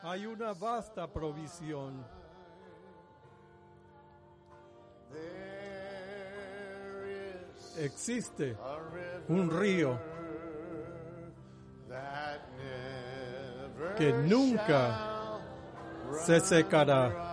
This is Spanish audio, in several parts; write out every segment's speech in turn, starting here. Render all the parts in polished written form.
Hay una vasta provisión. Existe un río que nunca se secará.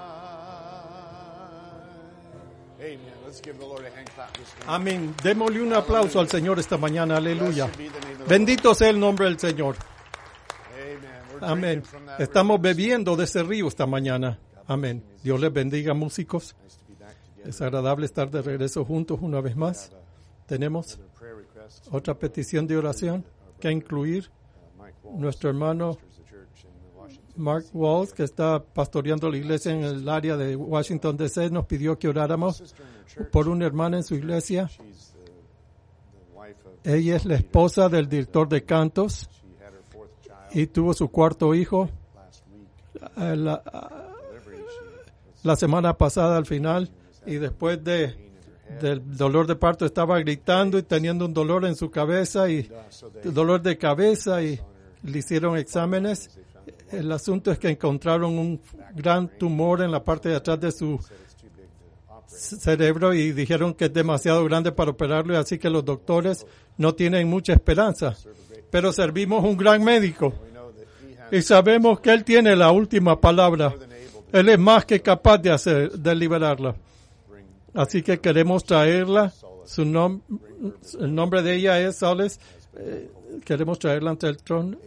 Amén. Démosle un aplauso al Señor esta mañana. Aleluya. Bendito sea el nombre del Señor. Amén. Estamos bebiendo de ese río esta mañana. Amén. Dios les bendiga, músicos. Es agradable estar de regreso juntos una vez más. Tenemos otra petición de oración que incluir nuestro hermano Mark Walls, que está pastoreando la iglesia en el área de Washington, D.C., nos pidió que oráramos por una hermana en su iglesia. Ella es la esposa del director de cantos y tuvo su cuarto hijo la semana pasada al final, y después del dolor de parto estaba gritando y teniendo un dolor en su cabeza y dolor de cabeza, y le hicieron exámenes. El asunto es que encontraron un gran tumor en la parte de atrás de su cerebro y dijeron que es demasiado grande para operarlo, así que los doctores no tienen mucha esperanza. Pero servimos un gran médico y sabemos que él tiene la última palabra. Él es más que capaz de liberarla. Así que queremos traerla. El nombre de ella es Solace. Queremos traerla ante el trono.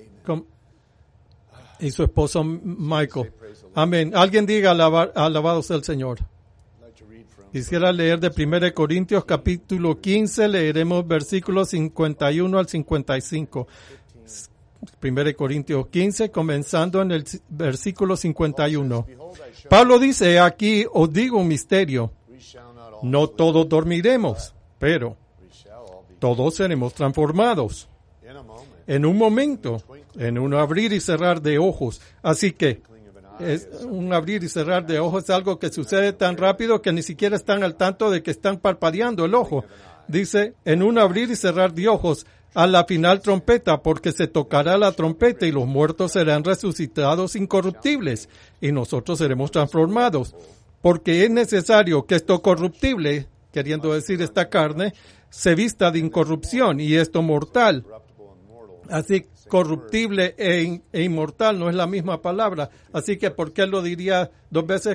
Y su esposo Michael. Amén. Alguien diga alabado sea el Señor. Quisiera leer de 1 Corintios capítulo 15. Leeremos versículos 51 al 55. 1 Corintios 15, comenzando en el versículo 51. Pablo dice: aquí os digo un misterio. No todos dormiremos, pero todos seremos transformados. En un momento, en un abrir y cerrar de ojos. Así que un abrir y cerrar de ojos es algo que sucede tan rápido que ni siquiera están al tanto de que están parpadeando el ojo. Dice, en un abrir y cerrar de ojos, a la final trompeta, porque se tocará la trompeta y los muertos serán resucitados incorruptibles y nosotros seremos transformados. Porque es necesario que esto corruptible, queriendo decir esta carne, se vista de incorrupción y esto mortal. Así, corruptible e inmortal no es la misma palabra. Así que, ¿por qué lo diría dos veces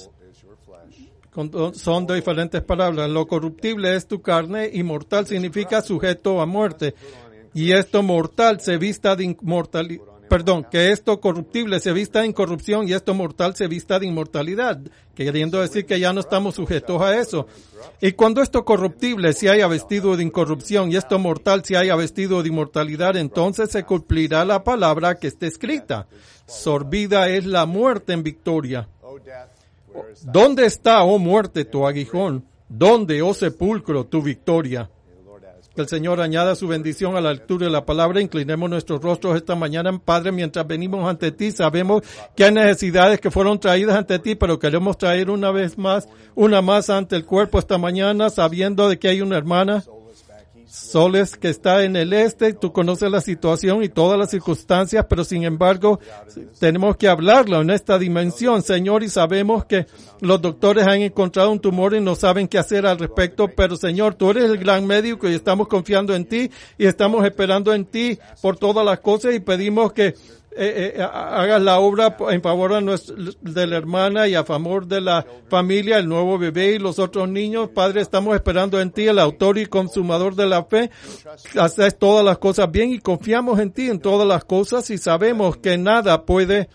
son dos diferentes palabras? Lo corruptible es tu carne y mortal significa sujeto a muerte. Y esto mortal se vista de inmortalidad. Perdón, que esto corruptible se vista de incorrupción y esto mortal se vista de inmortalidad, queriendo decir que ya no estamos sujetos a eso. Y cuando esto corruptible se haya vestido de incorrupción y esto mortal se haya vestido de inmortalidad, entonces se cumplirá la palabra que está escrita. Sorbida es la muerte en victoria. ¿Dónde está, oh muerte, tu aguijón? ¿Dónde, oh sepulcro, tu victoria? Que el Señor añada su bendición a la lectura de la palabra. Inclinemos nuestros rostros esta mañana, Padre, mientras venimos ante ti. Sabemos que hay necesidades que fueron traídas ante ti, pero queremos traer una más ante el cuerpo esta mañana, sabiendo de que hay una hermana, Soles, que está en el este. Tú conoces la situación y todas las circunstancias, pero sin embargo tenemos que hablarlo en esta dimensión, Señor, y sabemos que los doctores han encontrado un tumor y no saben qué hacer al respecto, pero Señor, tú eres el gran médico y estamos confiando en ti y estamos esperando en ti por todas las cosas y pedimos que hagas la obra en favor de la hermana y a favor de la familia, el nuevo bebé y los otros niños. Padre, estamos esperando en ti, el autor y consumador de la fe. Haces todas las cosas bien y confiamos en ti en todas las cosas y sabemos que nada puede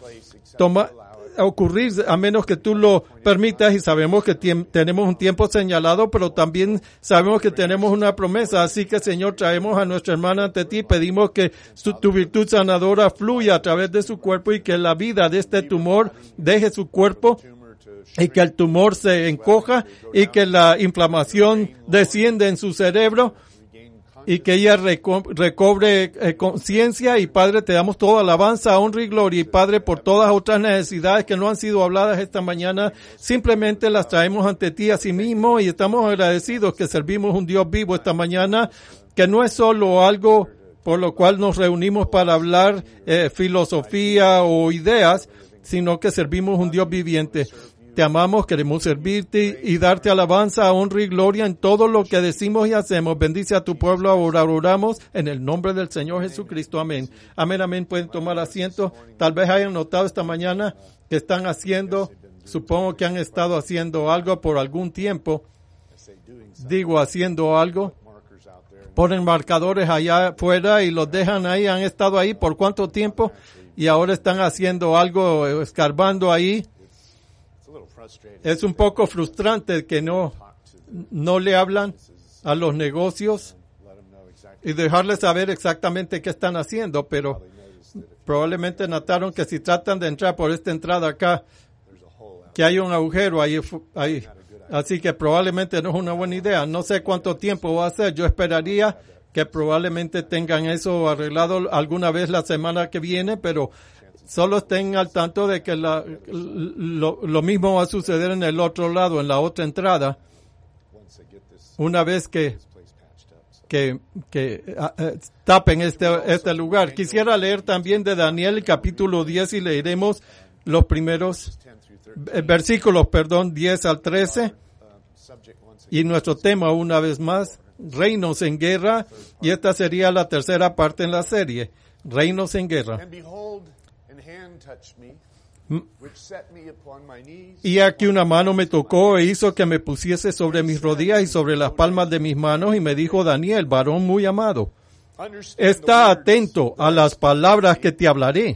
ocurrir a menos que tú lo permitas y sabemos que tenemos un tiempo señalado, pero también sabemos que tenemos una promesa. Así que, Señor, traemos a nuestra hermana ante ti, pedimos que tu virtud sanadora fluya a través de su cuerpo y que la vida de este tumor deje su cuerpo y que el tumor se encoja y que la inflamación descienda en su cerebro y que ella recobre conciencia. Y Padre, te damos toda alabanza, honra y gloria. Y Padre, por todas otras necesidades que no han sido habladas esta mañana, simplemente las traemos ante ti a sí mismo y estamos agradecidos que servimos un Dios vivo esta mañana, que no es solo algo por lo cual nos reunimos para hablar filosofía o ideas, sino que servimos un Dios viviente. Te amamos, queremos servirte y darte alabanza, honra y gloria en todo lo que decimos y hacemos. Bendice a tu pueblo, ahora oramos en el nombre del Señor Jesucristo. Amén. Amén, amén. Pueden tomar asiento. Tal vez hayan notado esta mañana que están haciendo, supongo que han estado haciendo algo por algún tiempo. Digo, haciendo algo. Ponen marcadores allá afuera y los dejan ahí. Han estado ahí por cuánto tiempo y ahora están haciendo algo, escarbando ahí. Es un poco frustrante que no le hablan a los negocios y dejarles saber exactamente qué están haciendo, pero probablemente notaron que si tratan de entrar por esta entrada acá, que hay un agujero ahí. Así que probablemente no es una buena idea. No sé cuánto tiempo va a ser. Yo esperaría que probablemente tengan eso arreglado alguna vez la semana que viene, pero solo estén al tanto de que lo mismo va a suceder en el otro lado, en la otra entrada, una vez que tapen este lugar. Quisiera leer también de Daniel capítulo 10 y leeremos los primeros versículos, 10 al 13. Y nuestro tema una vez más, reinos en guerra, y esta sería la tercera parte en la serie, reinos en guerra. Y aquí una mano me tocó e hizo que me pusiese sobre mis rodillas y sobre las palmas de mis manos y me dijo: Daniel, varón muy amado, está atento a las palabras que te hablaré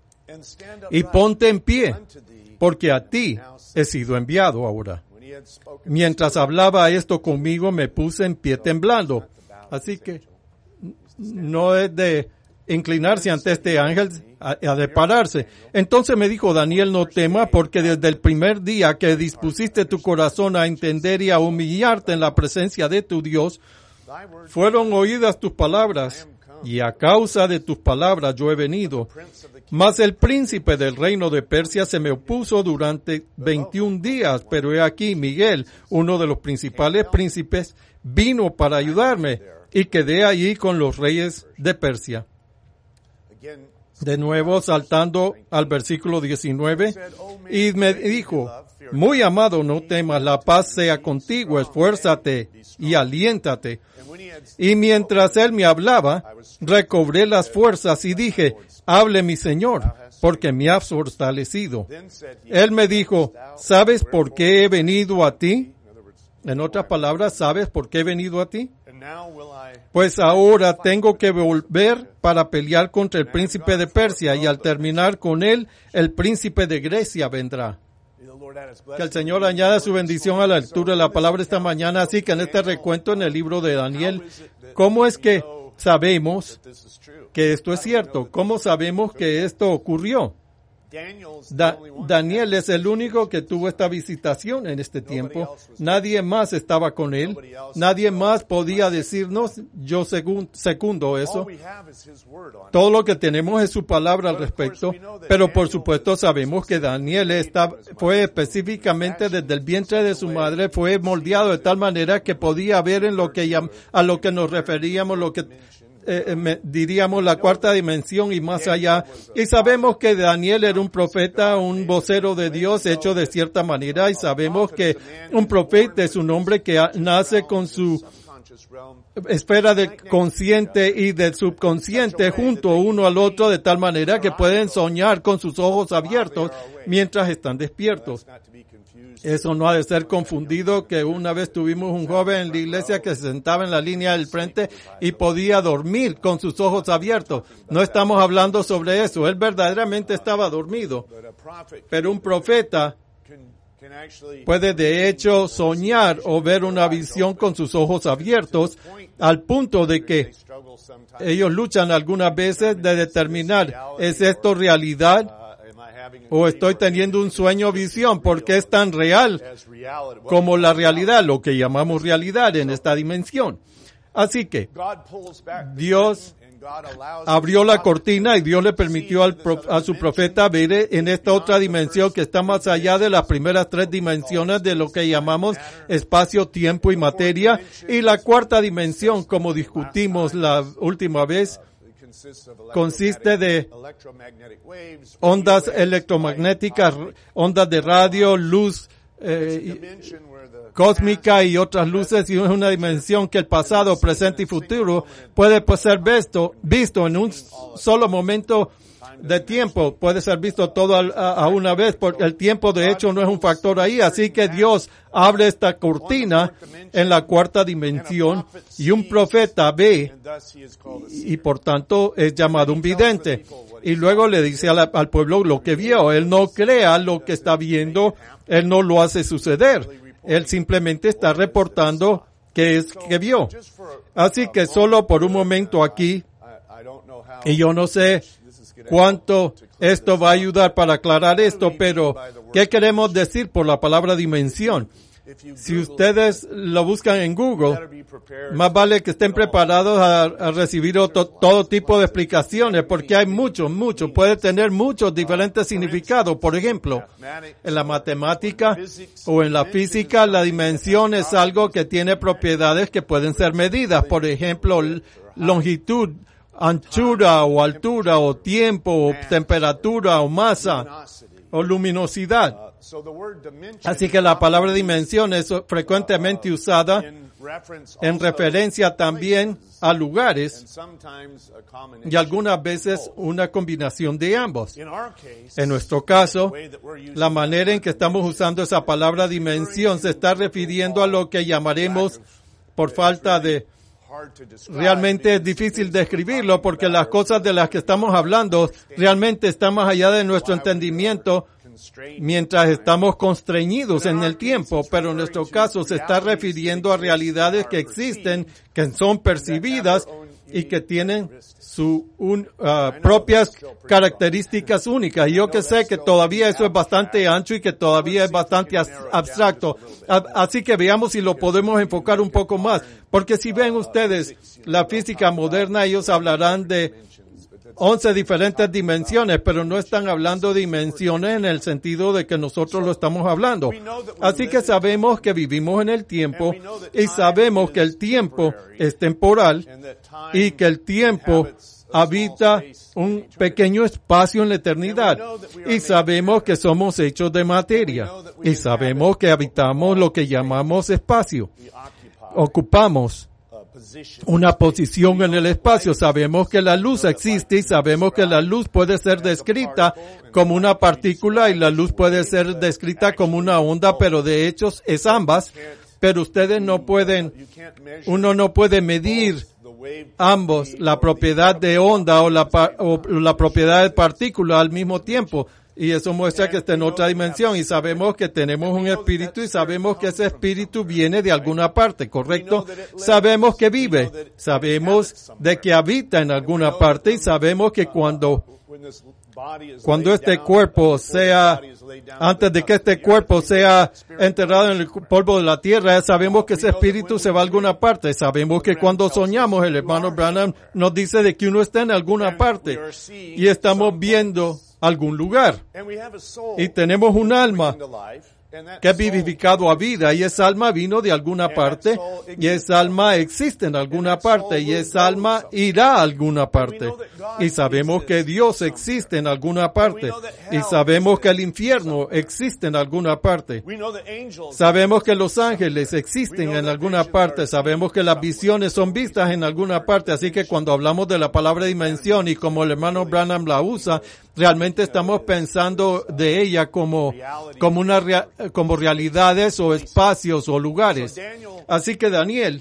y ponte en pie, porque a ti he sido enviado ahora. Mientras hablaba esto conmigo, me puse en pie temblando. Así que no es de inclinarse ante este ángel, a de pararse. Entonces me dijo: Daniel, no temas, porque desde el primer día que dispusiste tu corazón a entender y a humillarte en la presencia de tu Dios, fueron oídas tus palabras, y a causa de tus palabras yo he venido. Mas el príncipe del reino de Persia se me opuso durante 21 días, pero he aquí Miguel, uno de los principales príncipes, vino para ayudarme, y quedé allí con los reyes de Persia. De nuevo, saltando al versículo 19, y me dijo: muy amado, no temas, la paz sea contigo, esfuérzate y aliéntate. Y mientras él me hablaba, recobré las fuerzas y dije: hable mi Señor, porque me has fortalecido. Él me dijo: ¿sabes por qué he venido a ti? En otras palabras, ¿sabes por qué he venido a ti? Pues ahora tengo que volver para pelear contra el príncipe de Persia, y al terminar con él, el príncipe de Grecia vendrá. Que el Señor añada su bendición a la lectura de la palabra esta mañana. Así que en este recuento en el libro de Daniel, ¿cómo es que sabemos que esto es cierto? ¿Cómo sabemos que esto ocurrió? Daniel es el único que tuvo esta visitación en este tiempo. Nadie más estaba con él. Nadie más podía decirnos: yo secundo eso. Todo lo que tenemos es su palabra al respecto. Pero por supuesto sabemos que Daniel fue específicamente desde el vientre de su madre, fue moldeado de tal manera que podía ver en a lo que nos referíamos, lo que diríamos la cuarta dimensión y más allá. Y sabemos que Daniel era un profeta, un vocero de Dios hecho de cierta manera, y sabemos que un profeta es un hombre que nace con su esfera del consciente y del subconsciente junto uno al otro, de tal manera que pueden soñar con sus ojos abiertos mientras están despiertos. Eso no ha de ser confundido, que una vez tuvimos un joven en la iglesia que se sentaba en la línea del frente y podía dormir con sus ojos abiertos. No estamos hablando sobre eso. Él verdaderamente estaba dormido. Pero un profeta puede de hecho soñar o ver una visión con sus ojos abiertos, al punto de que ellos luchan algunas veces de determinar: ¿es esto realidad? ¿O estoy teniendo un sueño o visión? Porque es tan real como la realidad, lo que llamamos realidad en esta dimensión. Así que Dios abrió la cortina y Dios le permitió a su profeta ver en esta otra dimensión que está más allá de las primeras tres dimensiones de lo que llamamos espacio, tiempo y materia. Y la cuarta dimensión, como discutimos la última vez, consiste de ondas electromagnéticas, ondas de radio, luz cósmica y otras luces, y es una dimensión que el pasado, presente y futuro puede ser visto en un solo momento de tiempo, puede ser visto todo a una vez, porque el tiempo de hecho no es un factor ahí, así que Dios abre esta cortina en la cuarta dimensión y un profeta ve y por tanto es llamado un vidente. Y luego le dice al pueblo lo que vio. Él no crea lo que está viendo, él no lo hace suceder. Él simplemente está reportando que vio. Así que solo por un momento aquí, y yo no sé cuánto esto va a ayudar para aclarar esto, pero ¿qué queremos decir por la palabra dimensión? Si ustedes lo buscan en Google, más vale que estén preparados a recibir todo tipo de explicaciones, porque hay mucho, puede tener muchos diferentes significados. Por ejemplo, en la matemática o en la física, la dimensión es algo que tiene propiedades que pueden ser medidas. Por ejemplo, longitud, anchura o altura o tiempo o temperatura o masa o luminosidad. Así que la palabra dimensión es frecuentemente usada en referencia también a lugares y algunas veces una combinación de ambos. En nuestro caso, la manera en que estamos usando esa palabra dimensión se está refiriendo a lo que llamaremos, por falta de realmente es difícil describirlo porque las cosas de las que estamos hablando realmente están más allá de nuestro entendimiento mientras estamos constreñidos en el tiempo, pero en nuestro caso se está refiriendo a realidades que existen, que son percibidas y que tienen sus propias características únicas. Y yo que sé que todavía eso es bastante ancho y que todavía es bastante abstracto. Así que veamos si lo podemos enfocar un poco más. Porque si ven ustedes la física moderna, ellos hablarán de 11 diferentes dimensiones, pero no están hablando de dimensiones en el sentido de que nosotros lo estamos hablando. Así que sabemos que vivimos en el tiempo y sabemos que el tiempo es temporal y que el tiempo habita un pequeño espacio en la eternidad. Y sabemos que somos hechos de materia y sabemos que habitamos lo que llamamos espacio. Ocupamos una posición en el espacio. Sabemos que la luz existe y sabemos que la luz puede ser descrita como una partícula y la luz puede ser descrita como una onda, pero de hecho es ambas. Pero ustedes uno no puede medir ambos, la propiedad de onda o la propiedad de partícula al mismo tiempo. Y eso muestra que está en otra dimensión y sabemos que tenemos un espíritu y sabemos que ese espíritu viene de alguna parte, ¿correcto? Sabemos que vive, sabemos de que habita en alguna parte y sabemos que cuando este cuerpo antes de que este cuerpo sea enterrado en el polvo de la tierra, sabemos que ese espíritu se va a alguna parte. Sabemos que cuando soñamos, el hermano Branham nos dice de que uno está en alguna parte y estamos viendo algún lugar. Y tenemos un alma que es vivificado a vida y esa alma vino de alguna parte y esa alma existe en alguna parte y esa alma irá a alguna parte. Y sabemos que Dios existe en alguna parte y sabemos que el infierno existe en alguna parte. Sabemos que los ángeles existen en alguna parte. Sabemos que las visiones son vistas en alguna parte. Así que cuando hablamos de la palabra dimensión y como el hermano Branham la usa, realmente estamos pensando de ella como realidades o espacios o lugares. Así que Daniel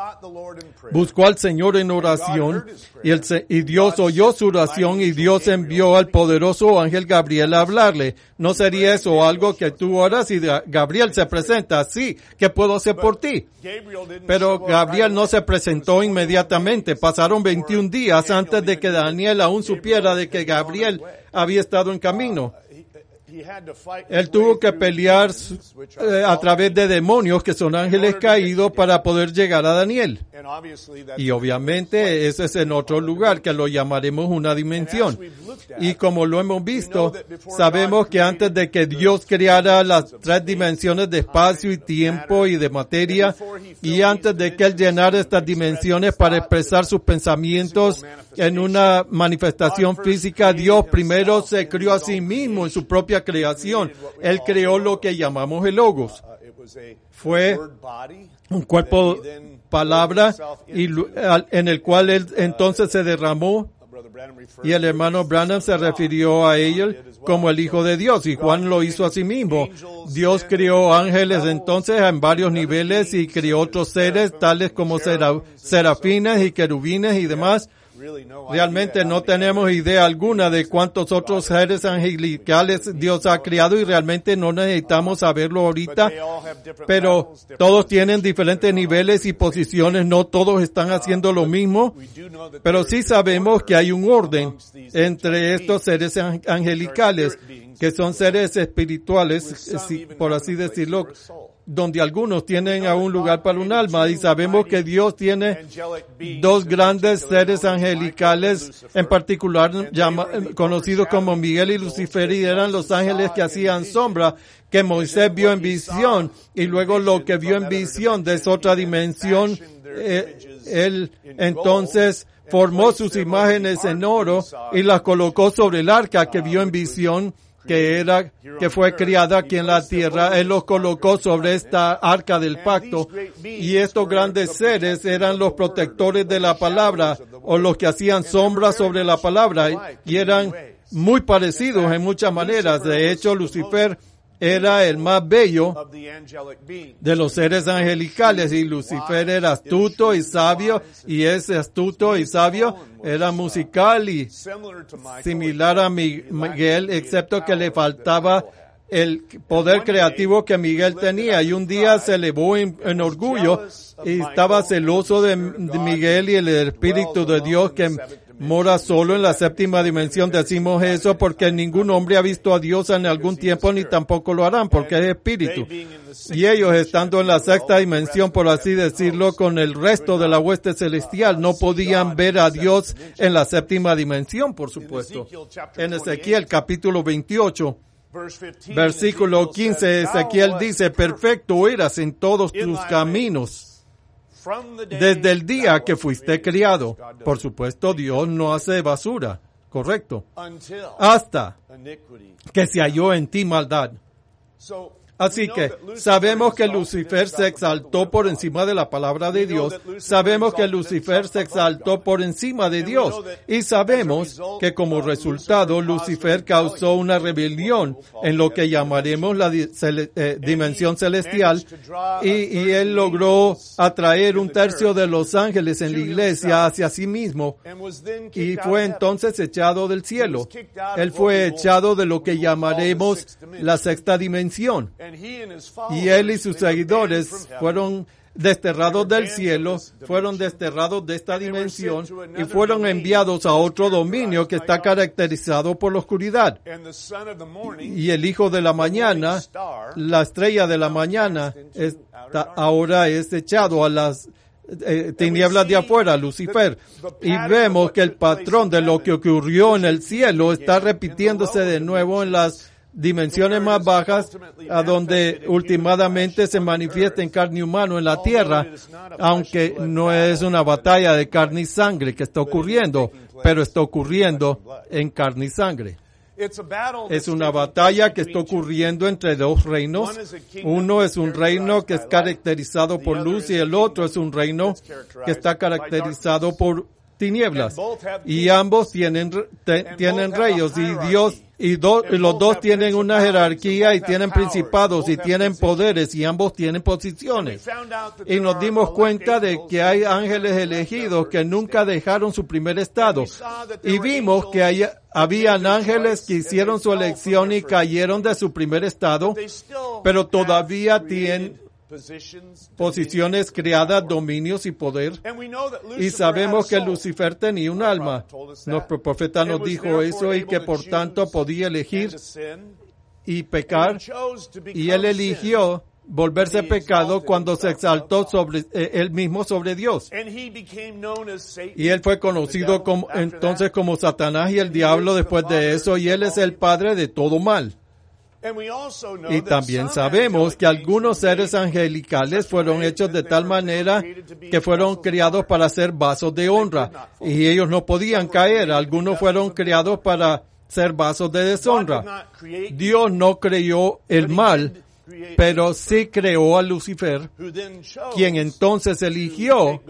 buscó al Señor en oración y Dios oyó su oración y Dios envió al poderoso ángel Gabriel a hablarle. ¿No sería eso algo que tú oras y Gabriel se presenta? Sí, ¿qué puedo hacer por ti? Pero Gabriel no se presentó inmediatamente. Pasaron 21 días antes de que Daniel aún supiera de que Gabriel había estado en camino. Él tuvo que pelear a través de demonios que son ángeles caídos para poder llegar a Daniel. Y obviamente ese es en otro lugar que lo llamaremos una dimensión. Y como lo hemos visto, sabemos que antes de que Dios creara las tres dimensiones de espacio y tiempo y de materia, y antes de que Él llenara estas dimensiones para expresar sus pensamientos en una manifestación física, Dios primero se creó a sí mismo en su propia creación. Él creó lo que llamamos el Logos. Fue un cuerpo palabra y en el cual Él entonces se derramó, y el hermano Branham se refirió a él como el Hijo de Dios, y Juan lo hizo a sí mismo. Dios creó ángeles entonces en varios niveles y creó otros seres tales como serafines y querubines y demás. Realmente no tenemos idea alguna de cuántos otros seres angelicales Dios ha creado y realmente no necesitamos saberlo ahorita, pero todos tienen diferentes niveles y posiciones, no todos están haciendo lo mismo, pero sí sabemos que hay un orden entre estos seres angelicales, que son seres espirituales, por así decirlo, donde algunos tienen a un lugar para un alma, y sabemos que Dios tiene dos grandes seres angelicales, en particular conocidos como Miguel y Lucifer, y eran los ángeles que hacían sombra, que Moisés vio en visión, y luego lo que vio en visión de esa otra dimensión, él entonces formó sus imágenes en oro y las colocó sobre el arca que vio en visión, que fue criada aquí en la tierra. Él los colocó sobre esta arca del pacto, y estos grandes seres eran los protectores de la palabra, o los que hacían sombra sobre la palabra, y eran muy parecidos en muchas maneras. De hecho, Lucifer era el más bello de los seres angelicales, y Lucifer era astuto y sabio, y ese astuto y sabio era musical y similar a Miguel, excepto que le faltaba el poder creativo que Miguel tenía, y un día se elevó en orgullo y estaba celoso de Miguel y el Espíritu de Dios que mora solo en la séptima dimensión. Decimos eso porque ningún hombre ha visto a Dios en algún tiempo, ni tampoco lo harán, porque es espíritu. Y ellos, estando en la sexta dimensión, por así decirlo, con el resto de la hueste celestial, no podían ver a Dios en la séptima dimensión, por supuesto. En Ezequiel capítulo 28, versículo 15, Ezequiel dice: perfecto eras en todos tus caminos desde el día que fuiste criado. Por supuesto, Dios no hace basura, correcto, hasta que se halló en ti maldad. Así que sabemos que Lucifer se exaltó por encima de la palabra de Dios, sabemos que Lucifer se exaltó por encima de Dios, y sabemos que como resultado Lucifer causó una rebelión en lo que llamaremos la dimensión celestial, y él logró atraer un tercio de los ángeles en la iglesia hacia sí mismo, y fue entonces echado del cielo. Él fue echado de lo que llamaremos la sexta dimensión. Y él y sus seguidores fueron desterrados del cielo, fueron desterrados de esta dimensión y fueron enviados a otro dominio que está caracterizado por la oscuridad. Y el hijo de la mañana, la estrella de la mañana, ahora es echado a las tinieblas de afuera, Lucifer. Y vemos que el patrón de lo que ocurrió en el cielo está repitiéndose de nuevo en las dimensiones más bajas, a donde últimamente se manifiesta en carne y humano en la tierra, aunque no es una batalla de carne y sangre que está ocurriendo, pero está ocurriendo en carne y sangre. Es una batalla que está ocurriendo entre dos reinos. Uno es un reino que es caracterizado por luz, y el otro es un reino que está caracterizado por tinieblas. Y ambos tienen reyes, y Dios y los dos tienen una jerarquía y tienen principados y tienen poderes, y ambos tienen posiciones. Y nos dimos cuenta de que hay ángeles elegidos que nunca dejaron su primer estado. Y vimos que habían ángeles que hicieron su elección y cayeron de su primer estado, pero todavía tienen posiciones creadas, dominios y poder. Y sabemos que Lucifer tenía un alma. Nuestro profeta nos dijo eso, y que por tanto podía elegir y pecar, y él eligió volverse pecado cuando se exaltó sobre él mismo sobre Dios. Y él fue conocido entonces como Satanás y el diablo después de eso, y él es el padre de todo mal. Y también sabemos que algunos seres angelicales fueron hechos de tal manera que fueron creados para ser vasos de honra, y ellos no podían caer. Algunos fueron creados para ser vasos de deshonra. Dios no creó el mal, pero sí creó a Lucifer, quien entonces eligió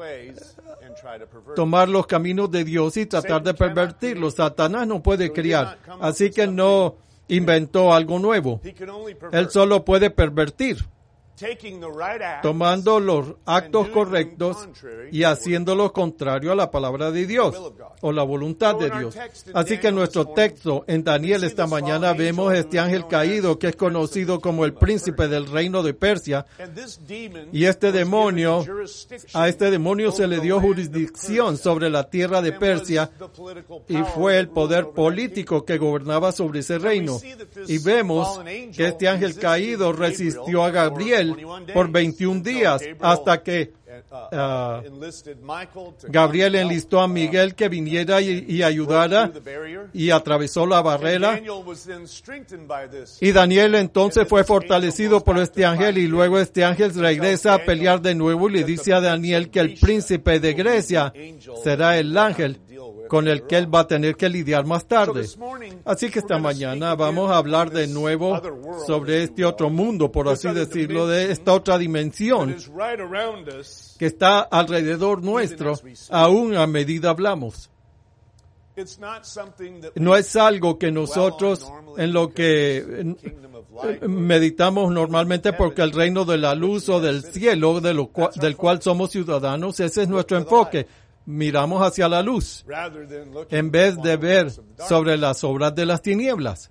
tomar los caminos de Dios y tratar de pervertirlos. Satanás no puede crear, así que no inventó algo nuevo. Él solo puede pervertir, tomando los actos correctos y haciendo lo contrario a la palabra de Dios o la voluntad de Dios. Así que en nuestro texto en Daniel esta mañana vemos este ángel caído que es conocido como el príncipe del reino de Persia, y a este demonio se le dio jurisdicción sobre la tierra de Persia y fue el poder político que gobernaba sobre ese reino. Y vemos que este ángel caído resistió a Gabriel por 21 días hasta que Gabriel enlistó a Miguel que viniera y ayudara y atravesó la barrera. Y Daniel entonces fue fortalecido por este ángel, y luego este ángel regresa a pelear de nuevo y le dice a Daniel que el príncipe de Grecia será el ángel con el que él va a tener que lidiar más tarde. Así que esta mañana vamos a hablar de nuevo sobre este otro mundo, por así decirlo, de esta otra dimensión que está alrededor nuestro, aún a medida hablamos. No es algo que nosotros en lo que meditamos normalmente, porque el reino de la luz o del cielo del cual somos ciudadanos, ese es nuestro enfoque. Miramos hacia la luz en vez de ver sobre las obras de las tinieblas.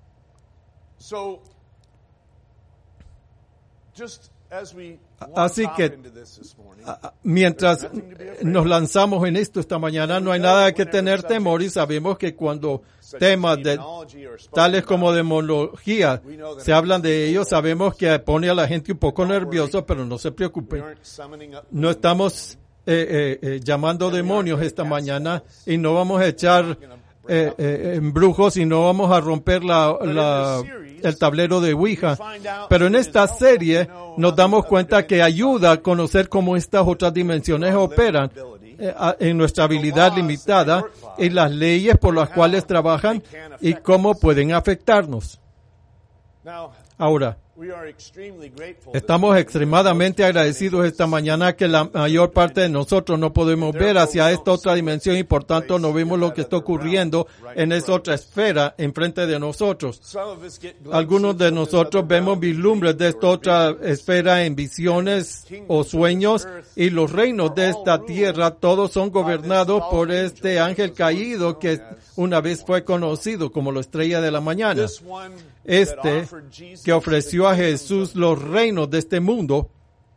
Así que mientras nos lanzamos en esto esta mañana, no hay nada que tener temor, y sabemos que cuando temas tales como demonología se hablan de ellos, sabemos que pone a la gente un poco nervioso, pero no se preocupen. No estamos llamando demonios esta mañana, y no vamos a echar brujos, y no vamos a romper el tablero de Ouija. Pero en esta serie nos damos cuenta que ayuda a conocer cómo estas otras dimensiones operan en nuestra habilidad limitada, y las leyes por las cuales trabajan y cómo pueden afectarnos. Ahora, estamos extremadamente agradecidos esta mañana que la mayor parte de nosotros no podemos ver hacia esta otra dimensión, y por tanto no vemos lo que está ocurriendo en esa otra esfera enfrente de nosotros. Algunos de nosotros vemos vislumbres de esta otra esfera en visiones o sueños, y los reinos de esta tierra todos son gobernados por este ángel caído que una vez fue conocido como la estrella de la mañana. Este que ofreció a Jesús los reinos de este mundo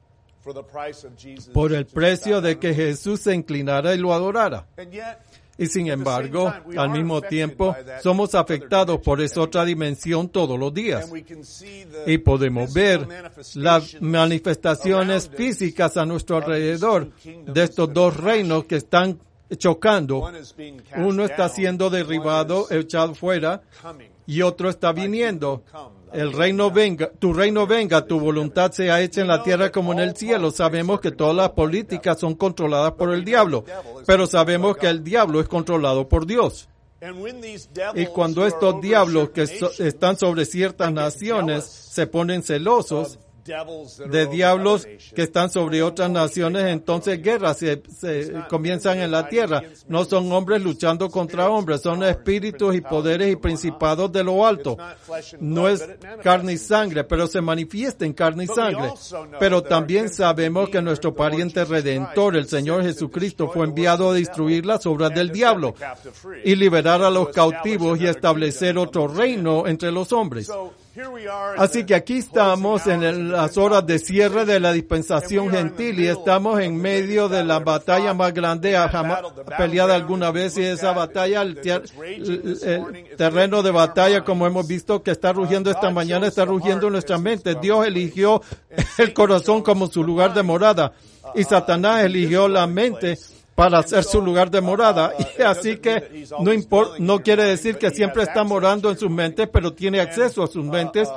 por el precio de que Jesús se inclinara y lo adorara. Y sin embargo, al mismo tiempo, somos afectados por esa otra dimensión todos los días. Y podemos ver las manifestaciones físicas a nuestro alrededor de estos dos reinos que están chocando. Uno está siendo derribado, echado fuera, y otro está viniendo. El reino venga, tu reino venga, tu voluntad sea hecha en la tierra como en el cielo. Sabemos que todas las políticas son controladas por el diablo, pero sabemos que el diablo es controlado por Dios. Y cuando estos diablos que están sobre ciertas naciones se ponen celosos de diablos que están sobre otras naciones, entonces guerras se comienzan en la tierra. No son hombres luchando contra hombres, son espíritus y poderes y principados de lo alto. No es carne y sangre, pero se manifiesta en carne y sangre. Pero también sabemos que nuestro pariente redentor, el Señor Jesucristo, fue enviado a destruir las obras del diablo y liberar a los cautivos y establecer otro reino entre los hombres. Así que aquí estamos en las horas de cierre de la dispensación gentil y estamos en medio de la batalla más grande jamás peleada alguna vez, y esa batalla, el terreno de batalla, como hemos visto que está rugiendo esta mañana, está rugiendo en nuestra mente. Dios eligió el corazón como su lugar de morada y Satanás eligió la mente para hacer su lugar de morada. Y así que no quiere decir que siempre está morando en sus mentes, pero tiene acceso a sus mentes.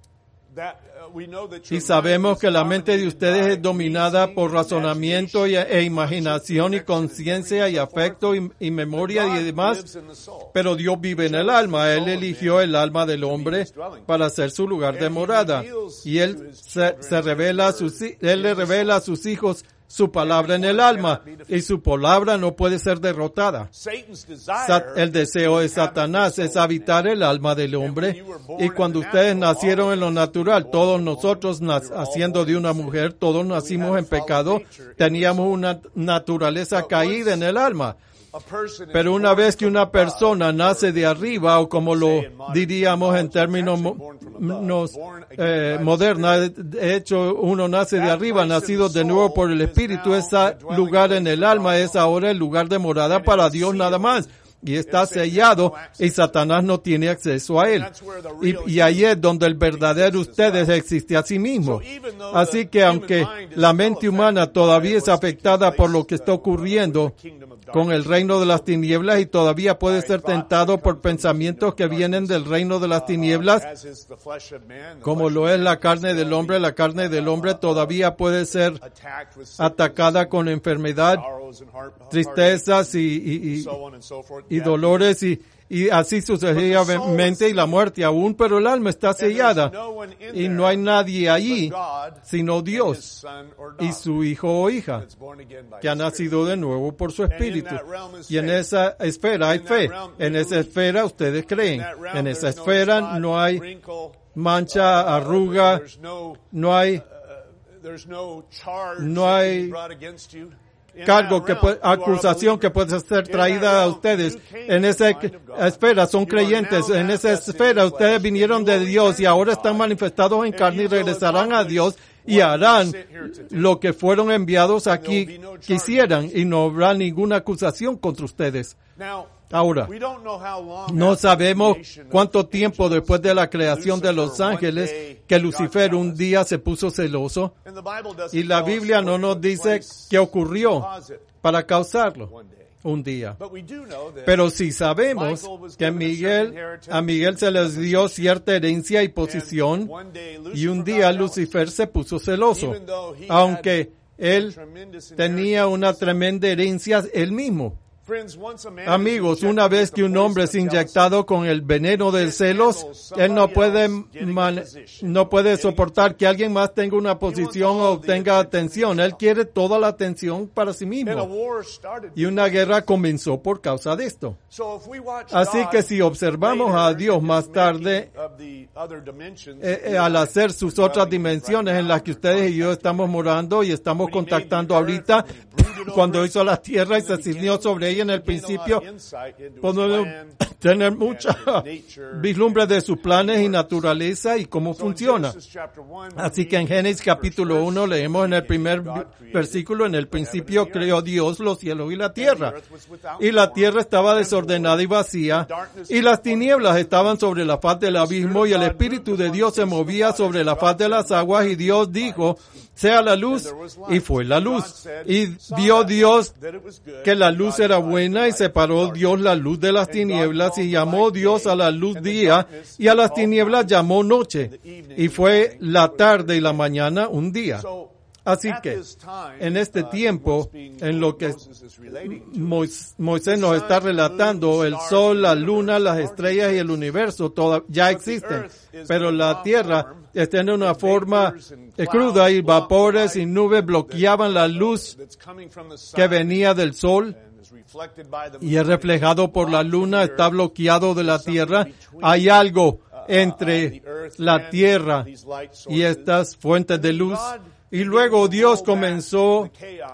Y sabemos que la mente de ustedes es dominada por razonamiento e imaginación y conciencia y afecto y memoria y demás. Pero Dios vive en el alma. Él eligió el alma del hombre para hacer su lugar de morada. Y Él Él le revela a sus hijos su palabra en el alma, y su palabra no puede ser derrotada. El deseo de Satanás es habitar el alma del hombre, y cuando ustedes nacieron en lo natural, todos nosotros haciendo de una mujer, todos nacimos en pecado, teníamos una naturaleza caída en el alma. Pero una vez que una persona nace de arriba, o como lo diríamos en términos modernos, de hecho uno nace de arriba, nacido de nuevo por el Espíritu, ese lugar en el alma es ahora el lugar de morada para Dios nada más. Y está sellado y Satanás no tiene acceso a él. Y ahí es donde el verdadero ustedes existe a sí mismo. Así que aunque la mente humana todavía es afectada por lo que está ocurriendo con el reino de las tinieblas y todavía puede ser tentado por pensamientos que vienen del reino de las tinieblas, como lo es la carne del hombre todavía puede ser atacada con enfermedad, tristezas y dolores y así sucesivamente, y la muerte aún, pero el alma está sellada y no hay nadie allí sino Dios y su hijo o hija que ha nacido de nuevo por su Espíritu. Y en esa esfera hay fe, en esa esfera ustedes creen, en esa esfera no hay mancha, arruga, no hay cargo acusación que puede ser traída a ustedes. En esa esfera son creyentes, en esa esfera ustedes vinieron de Dios y ahora están manifestados en carne y regresarán a Dios y harán lo que fueron enviados aquí quisieran, y no habrá ninguna acusación contra ustedes. Ahora, no sabemos cuánto tiempo después de la creación de los ángeles que Lucifer un día se puso celoso, y la Biblia no nos dice qué ocurrió para causarlo un día. Pero sí sabemos que a Miguel se les dio cierta herencia y posición, y un día Lucifer se puso celoso, aunque él tenía una tremenda herencia él mismo. Amigos, una vez que un hombre es inyectado con el veneno del celos, él no puede soportar que alguien más tenga una posición o obtenga atención. Él quiere toda la atención para sí mismo. Y una guerra comenzó por causa de esto. Así que si observamos a Dios más tarde, al hacer sus otras dimensiones en las que ustedes y yo estamos morando y estamos contactando ahorita, cuando hizo la tierra y se ciñó sobre ella en el principio, podemos tener mucha vislumbre de sus planes y naturaleza y cómo funciona. Así que en Génesis capítulo 1 leemos en el primer versículo: en el principio creó Dios los cielos y la tierra. Y la tierra estaba desordenada y vacía, y las tinieblas estaban sobre la faz del abismo, y el Espíritu de Dios se movía sobre la faz de las aguas, y Dios dijo: sea la luz, y fue la luz. Y vio Dios que la luz era buena, y separó Dios la luz de las tinieblas, y llamó Dios a la luz día, y a las tinieblas llamó noche. Y fue la tarde y la mañana un día. Así que, en este tiempo, en lo que Moisés nos está relatando, el sol, la luna, las estrellas y el universo ya existen, pero la tierra está en una forma cruda, y vapores y nubes bloqueaban la luz que venía del sol y es reflejado por la luna, está bloqueado de la tierra. Hay algo entre la tierra y estas fuentes de luz. Y luego Dios comenzó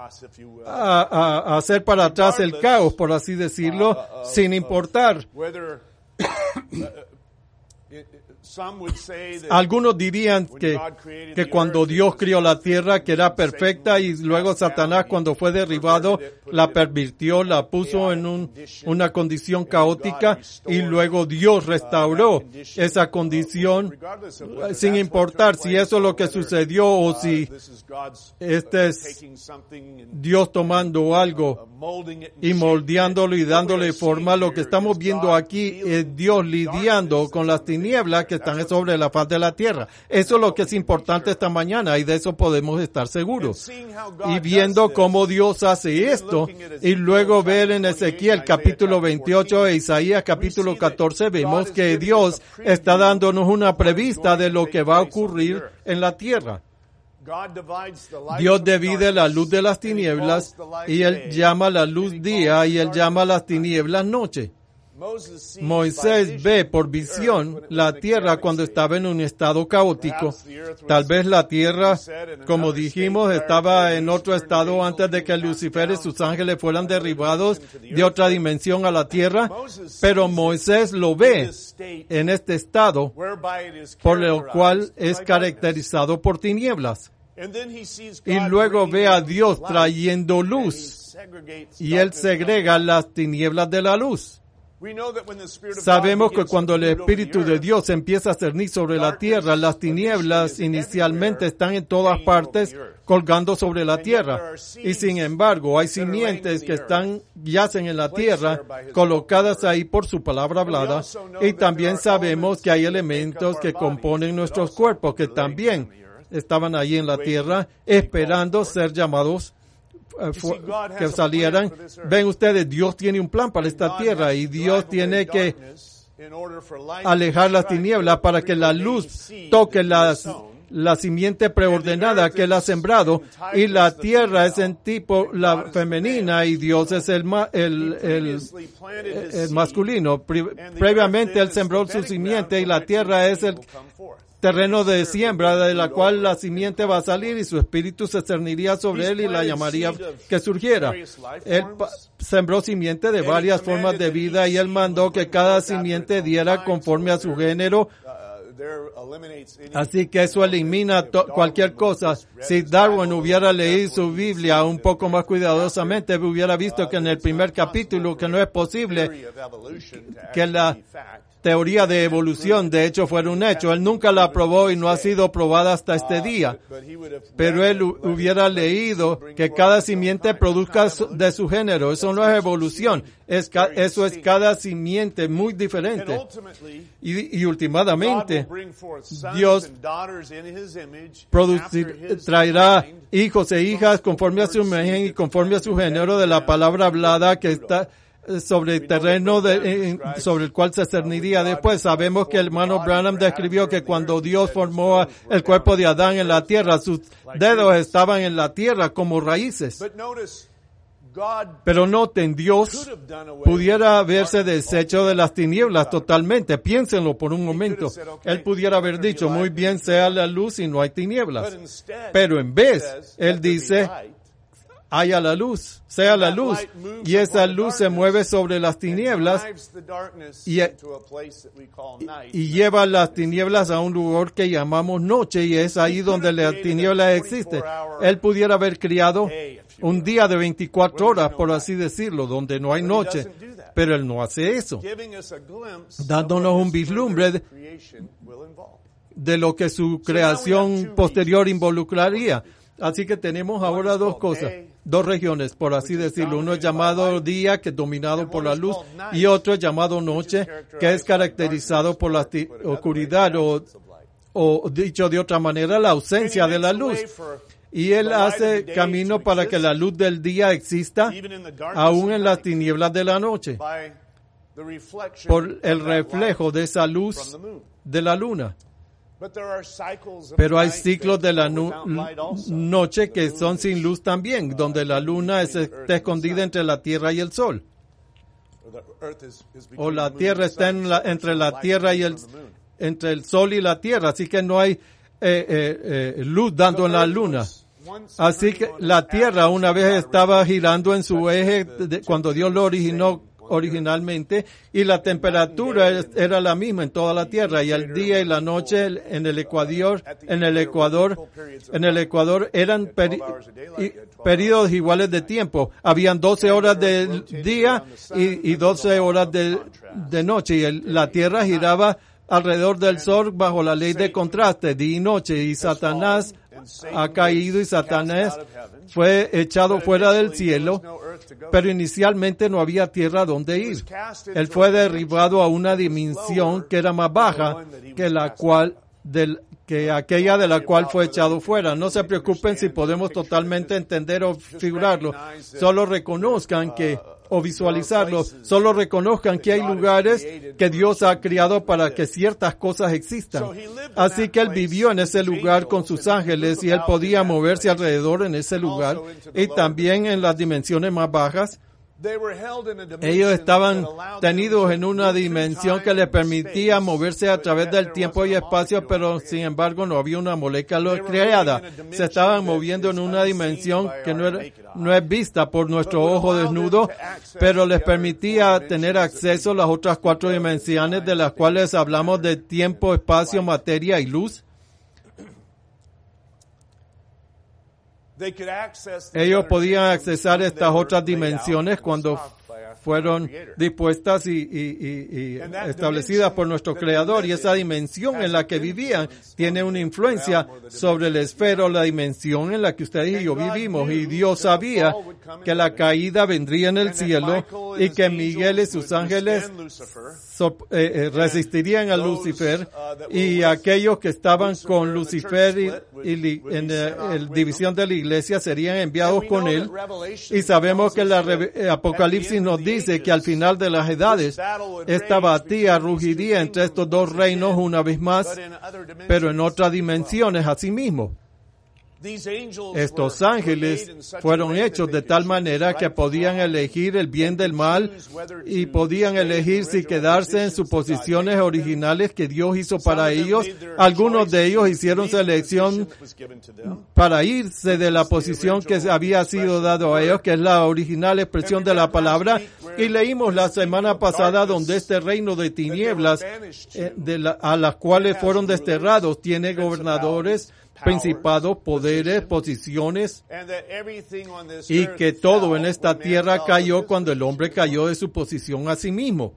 a hacer para atrás el caos, por así decirlo, sin importar Algunos dirían que cuando Dios crió la tierra, que era perfecta, y luego Satanás, cuando fue derribado, la pervirtió, la puso en una condición caótica, y luego Dios restauró esa condición, sin importar si eso es lo que sucedió o si este es Dios tomando algo y moldeándolo y dándole forma. Lo que estamos viendo aquí es Dios lidiando con las tinieblas que están sobre la faz de la tierra. Eso es lo que es importante esta mañana, y de eso podemos estar seguros. Y viendo cómo Dios hace esto, y luego ver en Ezequiel capítulo 28 e Isaías capítulo 14, vemos que Dios está dándonos una prevista de lo que va a ocurrir en la tierra. Dios divide la luz de las tinieblas, y Él llama la luz día, y Él llama las tinieblas noche. Moisés ve por visión la tierra cuando estaba en un estado caótico. Tal vez la tierra, como dijimos, estaba en otro estado antes de que Lucifer y sus ángeles fueran derribados de otra dimensión a la tierra, pero Moisés lo ve en este estado, por lo cual es caracterizado por tinieblas. Y luego ve a Dios trayendo luz, y Él segrega las tinieblas de la luz. Sabemos que cuando el Espíritu de Dios empieza a cernir sobre la tierra, las tinieblas inicialmente están en todas partes colgando sobre la tierra. Y sin embargo, hay simientes que yacen en la tierra, colocadas ahí por su palabra hablada. Y también sabemos que hay elementos que componen nuestros cuerpos, que también estaban ahí en la tierra, esperando ser llamados que salieran. Ven ustedes, Dios tiene un plan para esta tierra, y Dios tiene que alejar las tinieblas para que la luz toque la simiente preordenada que Él ha sembrado, y la tierra es en tipo la femenina y Dios es el masculino. Previamente Él sembró su simiente, y la tierra es el terreno de siembra de la cual la simiente va a salir, y su espíritu se cerniría sobre él y la llamaría que surgiera. Él sembró simiente de varias formas de vida, y Él mandó que cada simiente diera conforme a su género. Así que eso elimina cualquier cosa. Si Darwin hubiera leído su Biblia un poco más cuidadosamente, hubiera visto que en el primer capítulo que no es posible que la teoría de evolución de hecho fuera un hecho. Él nunca la aprobó y no ha sido probada hasta este día. Pero él hubiera leído que cada simiente produzca de su género. Eso no es evolución. Eso es cada simiente muy diferente. Y últimamente, Dios traerá hijos e hijas conforme a su imagen y conforme a su género, de la palabra hablada que está sobre el terreno sobre el cual se cerniría después. Sabemos que el hermano Branham describió que cuando Dios formó el cuerpo de Adán en la tierra, sus dedos estaban en la tierra como raíces. Pero noten, Dios pudiera haberse deshecho de las tinieblas totalmente. Piénsenlo por un momento. Él pudiera haber dicho, muy bien, sea la luz y no hay tinieblas. Pero en vez, Él dice, haya la luz, sea la luz, y esa luz se mueve sobre las tinieblas y lleva las tinieblas a un lugar que llamamos noche, y es ahí donde las tinieblas existen. Él pudiera haber creado un día de 24 horas, por así decirlo, donde no hay noche, pero Él no hace eso, dándonos un vislumbre de lo que su creación posterior involucraría. Así que tenemos ahora dos cosas, dos regiones, por así decirlo. Uno es llamado día, que es dominado por la luz, y otro es llamado noche, que es caracterizado por la oscuridad, o dicho de otra manera, la ausencia de la luz. Y Él hace camino para que la luz del día exista, aún en las tinieblas de la noche, por el reflejo de esa luz de la luna. Pero hay ciclos de la noche que son sin luz también, donde la luna está escondida entre la tierra y el sol. O la tierra está entre la tierra y entre el sol y la tierra, así que no hay luz dando en la luna. Así que la tierra una vez estaba girando en su eje cuando Dios lo originó originalmente, y la temperatura era la misma en toda la tierra, y el día y la noche en el Ecuador eran periodos iguales de tiempo. Habían 12 horas del día y 12 horas de noche, y la tierra giraba alrededor del sol bajo la ley de contraste, día y noche, y Satanás ha caído y Satanás fue echado fuera del cielo, pero inicialmente no había tierra donde ir. Él fue derribado a una dimensión que era más baja que aquella de la cual fue echado fuera. No se preocupen si podemos totalmente entender o figurarlo. Solo reconozcan o visualizarlo, solo reconozcan que hay lugares que Dios ha creado para que ciertas cosas existan. Así que él vivió en ese lugar con sus ángeles y él podía moverse alrededor en ese lugar y también en las dimensiones más bajas. Ellos estaban tenidos en una dimensión que les permitía moverse a través del tiempo y espacio, pero sin embargo no había una molécula creada. Se estaban moviendo en una dimensión que no es vista por nuestro ojo desnudo, pero les permitía tener acceso a las otras 4 dimensiones de las cuales hablamos de tiempo, espacio, materia y luz. Ellos podían accesar estas otras dimensiones cuando fueron dispuestas y establecidas por nuestro Creador, y esa dimensión en la que vivían tiene una influencia sobre el esfero, la dimensión en la que ustedes y yo vivimos, y Dios sabía que la caída vendría en el cielo y que Miguel y sus ángeles resistirían a Lucifer, y aquellos que estaban con Lucifer en la división de la iglesia serían enviados con él, y sabemos que la Apocalipsis nos dice que al final de las edades esta batalla rugiría entre estos 2 reinos una vez más, pero en otras dimensiones asimismo. Estos ángeles fueron hechos de tal manera que podían elegir el bien del mal y podían elegir si quedarse en sus posiciones originales que Dios hizo para ellos. Algunos de ellos hicieron selección para irse de la posición que había sido dado a ellos, que es la original expresión de la palabra. Y leímos la semana pasada donde este reino de tinieblas a las cuales fueron desterrados tiene gobernadores, principados, poderes, posiciones, y que todo en esta tierra cayó cuando el hombre cayó de su posición a sí mismo.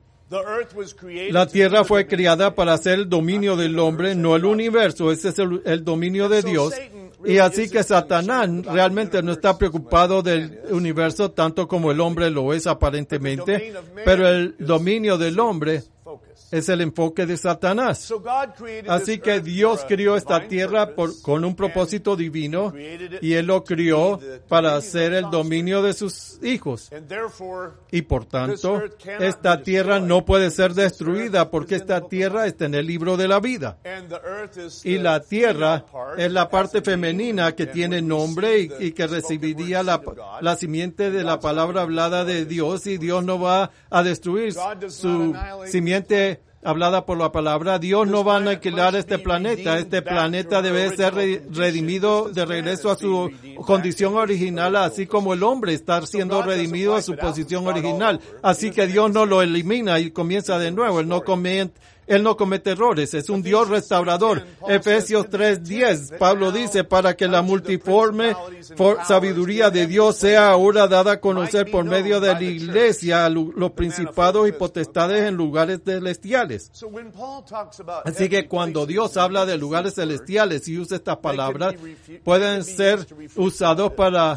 La tierra fue creada para ser el dominio del hombre, no el universo. Ese es el dominio de Dios. Y así que Satanás realmente no está preocupado del universo tanto como el hombre lo es aparentemente, pero el dominio del hombre es el enfoque de Satanás. Así que Dios crió esta tierra con un propósito divino, y Él lo crió para hacer el dominio de sus hijos. Y por tanto, esta tierra no puede ser destruida porque esta tierra está en el libro de la vida. Y la tierra es la parte femenina que tiene nombre y que recibiría la simiente de la palabra hablada de Dios, y Dios no va a destruir su simiente hablada por la palabra. Dios no va a aniquilar este planeta. Este planeta debe ser redimido de regreso a su condición original, así como el hombre está siendo redimido a su posición original. Así que Dios no lo elimina y comienza de nuevo. Él no comete errores, es un Dios restaurador. Efesios 3:10, Pablo dice, para que la multiforme sabiduría de Dios sea ahora dada a conocer por medio de la iglesia a los principados y potestades en lugares celestiales. Así que cuando Dios habla de lugares celestiales y usa estas palabras, pueden ser usados para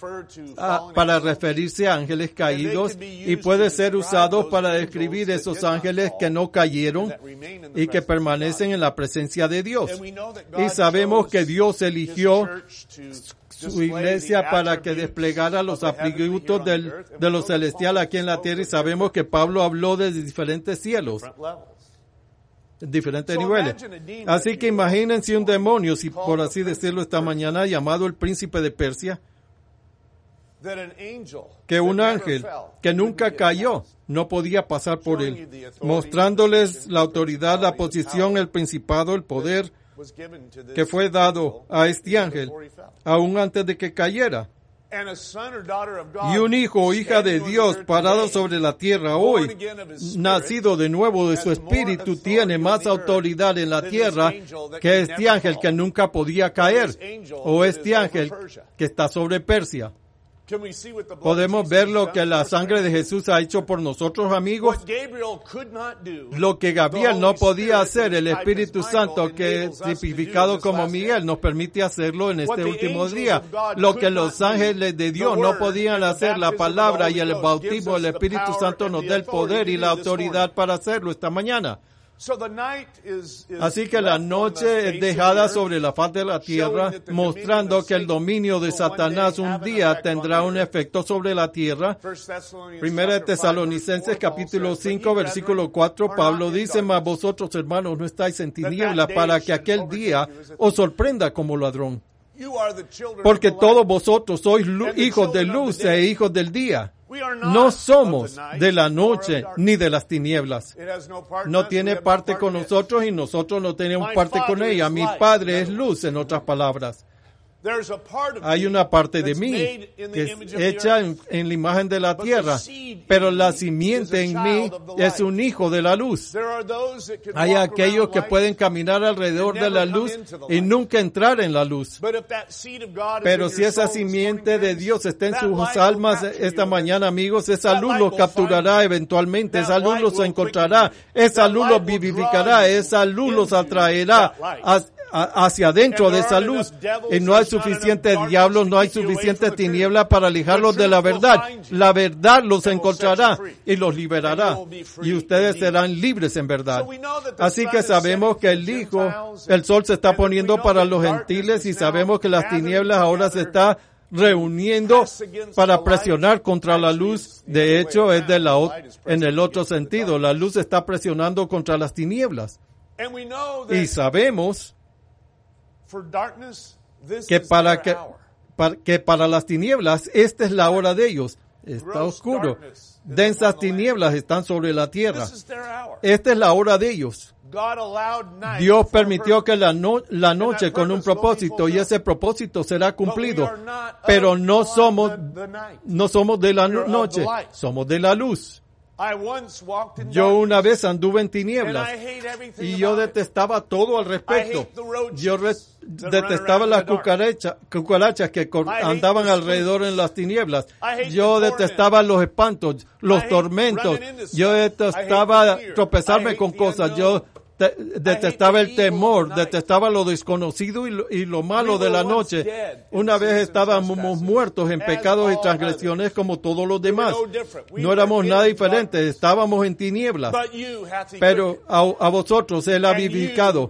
referirse a ángeles caídos, y puede ser usados para describir esos ángeles que no cayeron y que permanecen en la presencia de Dios. Y sabemos que Dios eligió su iglesia para que desplegara los atributos de lo celestial aquí en la tierra, y sabemos que Pablo habló de diferentes cielos, diferentes niveles. Así que imagínense un demonio, si por así decirlo esta mañana, llamado el príncipe de Persia, que un ángel que nunca cayó no podía pasar por él, mostrándoles la autoridad, la posición, el principado, el poder que fue dado a este ángel aún antes de que cayera. Y un hijo o hija de Dios parado sobre la tierra hoy, nacido de nuevo de su espíritu, tiene más autoridad en la tierra que este ángel que nunca podía caer, o este ángel que está sobre Persia. Podemos ver lo que la sangre de Jesús ha hecho por nosotros, amigos. Lo que Gabriel no podía hacer, el Espíritu Santo, que tipificado como Miguel, nos permite hacerlo en este último día. Lo que los ángeles de Dios no podían hacer, la palabra y el bautismo del Espíritu Santo nos da el poder y la autoridad para hacerlo esta mañana. Así que la noche es dejada sobre la faz de la tierra, mostrando que el dominio de Satanás un día tendrá un efecto sobre la tierra. Primera de Tesalonicenses capítulo 5 versículo 4, Pablo dice: mas vosotros, hermanos, no estáis en tinieblas para que aquel día os sorprenda como ladrón. Porque todos vosotros sois hijos de luz e hijos del día. No somos de la noche ni de las tinieblas. No tiene parte con nosotros y nosotros no tenemos parte con ella. Mi Padre es luz, en otras palabras. Hay una parte de mí que es hecha en la imagen de la tierra, pero la simiente en mí es un hijo de la luz. Hay aquellos que pueden caminar alrededor de la luz y nunca entrar en la luz. Pero si esa simiente de Dios está en sus almas esta mañana, amigos, esa luz los capturará eventualmente, esa luz los encontrará, esa luz los vivificará, esa luz los atraerá hacia adentro de esa luz, y no hay suficiente diablos, no hay suficiente tiniebla para alejarlos de la verdad. La verdad los encontrará y los liberará, y ustedes serán libres en verdad. Así que sabemos que el sol se está poniendo para los gentiles, y sabemos que las tinieblas ahora se está reuniendo para presionar contra la luz. De hecho, es en el otro sentido, la luz está presionando contra las tinieblas. Y sabemos que para las tinieblas, esta es la hora de ellos. Está oscuro. Densas tinieblas están sobre la tierra. Esta es la hora de ellos. Dios permitió que la noche con un propósito, y ese propósito será cumplido. Pero no somos de la noche, somos de la luz. Yo una vez anduve en tinieblas y yo detestaba todo al respecto. Yo detestaba las cucarachas que andaban alrededor en las tinieblas. Yo detestaba los espantos, los tormentos. Yo detestaba tropezarme con cosas. Yo detestaba el temor, detestaba lo desconocido y lo malo de la noche. Una vez estábamos muertos en pecados y transgresiones como todos los demás. No éramos nada diferentes, estábamos en tinieblas. Pero a vosotros Él ha vivificado.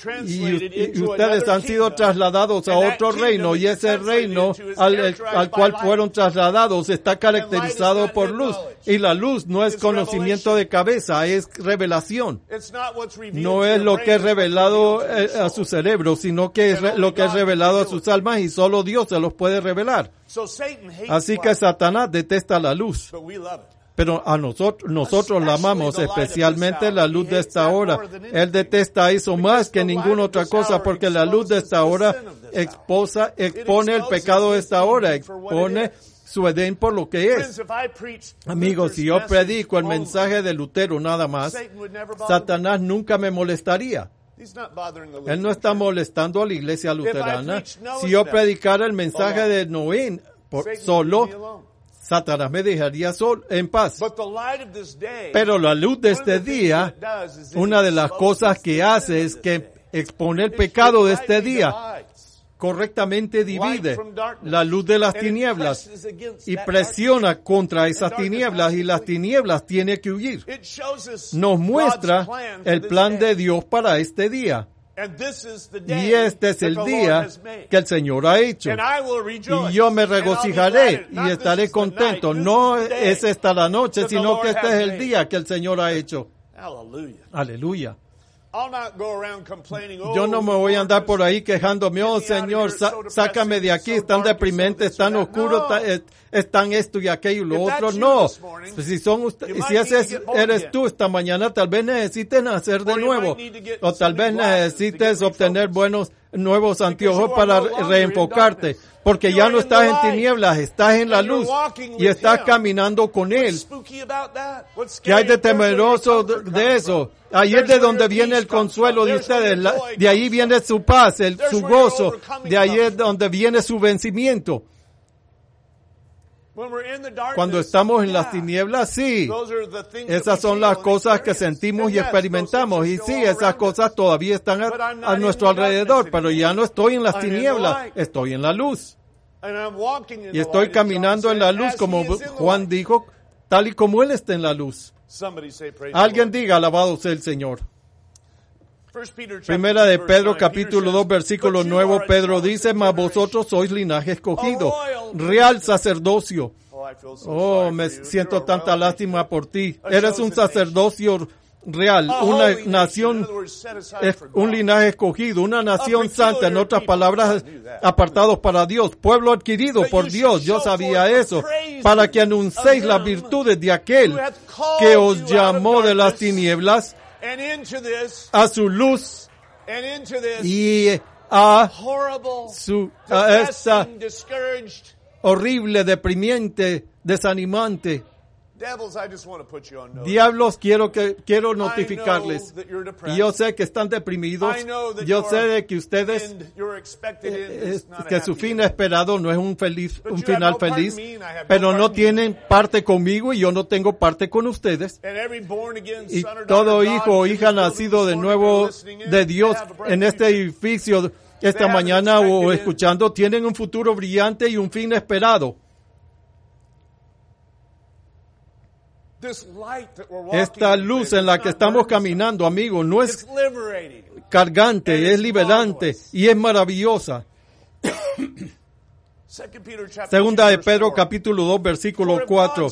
Y ustedes han sido trasladados a otro reino, y ese reino al cual fueron trasladados está caracterizado por luz. Y la luz no es conocimiento de cabeza, es revelación. No es lo que es revelado a su cerebro, sino que es lo que es revelado a sus almas, y solo Dios se los puede revelar. Así que Satanás detesta la luz. Pero a nosotros la amamos, especialmente la luz de esta hora. Él detesta eso más que ninguna otra cosa, porque la luz de esta hora expone el pecado de esta hora, expone su Edén por lo que es. Amigos, si yo predico el mensaje de Lutero nada más, Satanás nunca me molestaría. Él no está molestando a la iglesia luterana. Si yo predicara el mensaje de Noé solo, Satanás me dejaría en paz. Pero la luz de este día, una de las cosas que hace es que expone el pecado de este día. Correctamente divide la luz de las tinieblas y presiona contra esas tinieblas, y las tinieblas tienen que huir. Nos muestra el plan de Dios para este día. Y este es el día que el Señor ha hecho. Y yo me regocijaré y estaré contento. No es esta la noche, sino que este es el día que el Señor ha hecho. Aleluya. Yo no me voy a andar por ahí quejándome: oh Señor, sácame de aquí, es tan deprimente, es tan oscuro, es tan esto y aquello y lo otro. No, si ese eres tú esta mañana, tal vez necesites nacer de nuevo, o tal vez necesites obtener buenos nuevos anteojos para reenfocarte, porque ya no estás en tinieblas, estás en la luz y estás caminando con Él. ¿Qué hay de temeroso de eso? Ahí es de donde viene el consuelo de ustedes, de ahí viene su paz, su gozo, de ahí es donde viene su vencimiento. Cuando estamos en las tinieblas, sí, esas son las cosas que sentimos y experimentamos. Y sí, esas cosas todavía están a nuestro alrededor, pero ya no estoy en las tinieblas, estoy en la luz. Y estoy caminando en la luz, como Juan dijo, tal y como Él está en la luz. Alguien diga, alabado sea el Señor. Primera de Pedro, capítulo 2, versículo 9, Pedro dice, mas vosotros sois linaje escogido, real sacerdocio. Oh, me siento tanta lástima por ti. Eres un sacerdocio real, una nación, un linaje escogido, una nación santa, en otras palabras, apartados para Dios, pueblo adquirido por Dios. Yo sabía eso, para que anunciéis las virtudes de aquel que os llamó de las tinieblas a su luz y a esta horrible, deprimiente, desanimante. Diablos, quiero notificarles. Y yo sé que están deprimidos. Yo sé de que ustedes, que su fin esperado no es un final feliz, pero no tienen parte conmigo y yo no tengo parte con ustedes. Y todo hijo o hija nacido de nuevo de Dios en este edificio esta mañana o escuchando, tienen un futuro brillante y un fin esperado. Esta luz en la que estamos caminando, amigo, no es cargante, es liberante y es maravillosa. Segunda de Pedro, capítulo 2, versículo 4.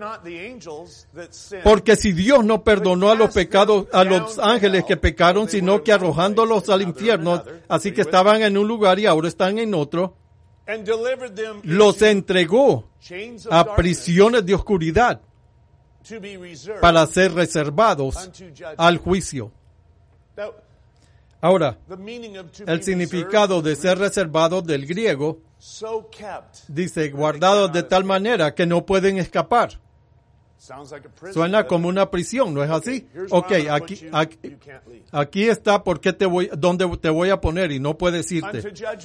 Porque si Dios no perdonó a los pecados, a los ángeles que pecaron, sino que arrojándolos al infierno, así que estaban en un lugar y ahora están en otro, los entregó a prisiones de oscuridad para ser reservados al juicio. Ahora, el significado de ser reservados del griego dice guardados de tal manera que no pueden escapar. Suena como una prisión, ¿no es así? Ok, aquí está dónde te voy a poner y no puedes irte.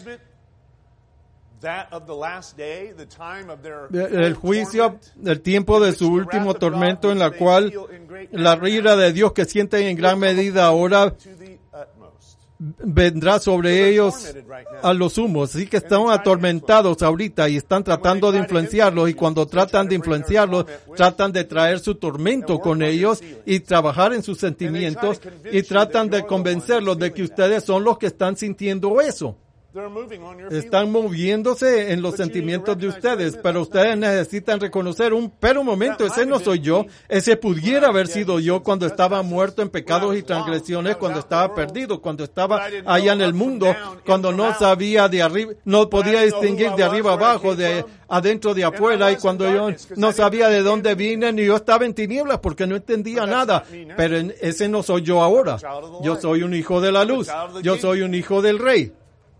El juicio, el tiempo de su último tormento en la cual la ira de Dios que sienten en gran medida ahora vendrá sobre ellos a los humos. Así que están atormentados ahorita y están tratando de influenciarlos, y cuando tratan de influenciarlos, tratan de traer su tormento con ellos y trabajar en sus sentimientos y tratan de convencerlos de que ustedes son los que están sintiendo eso. Están moviéndose en los sentimientos de ustedes, pero ustedes necesitan reconocer pero un momento, ese no soy yo, ese pudiera haber sido yo cuando estaba muerto en pecados y transgresiones, cuando estaba perdido, cuando estaba allá en el mundo, cuando no sabía de arriba, no podía distinguir de arriba abajo, de adentro de afuera, y cuando yo no sabía de dónde vine, ni yo estaba en tinieblas porque no entendía nada, pero ese no soy yo ahora. Yo soy un hijo de la luz, yo soy un hijo del Rey.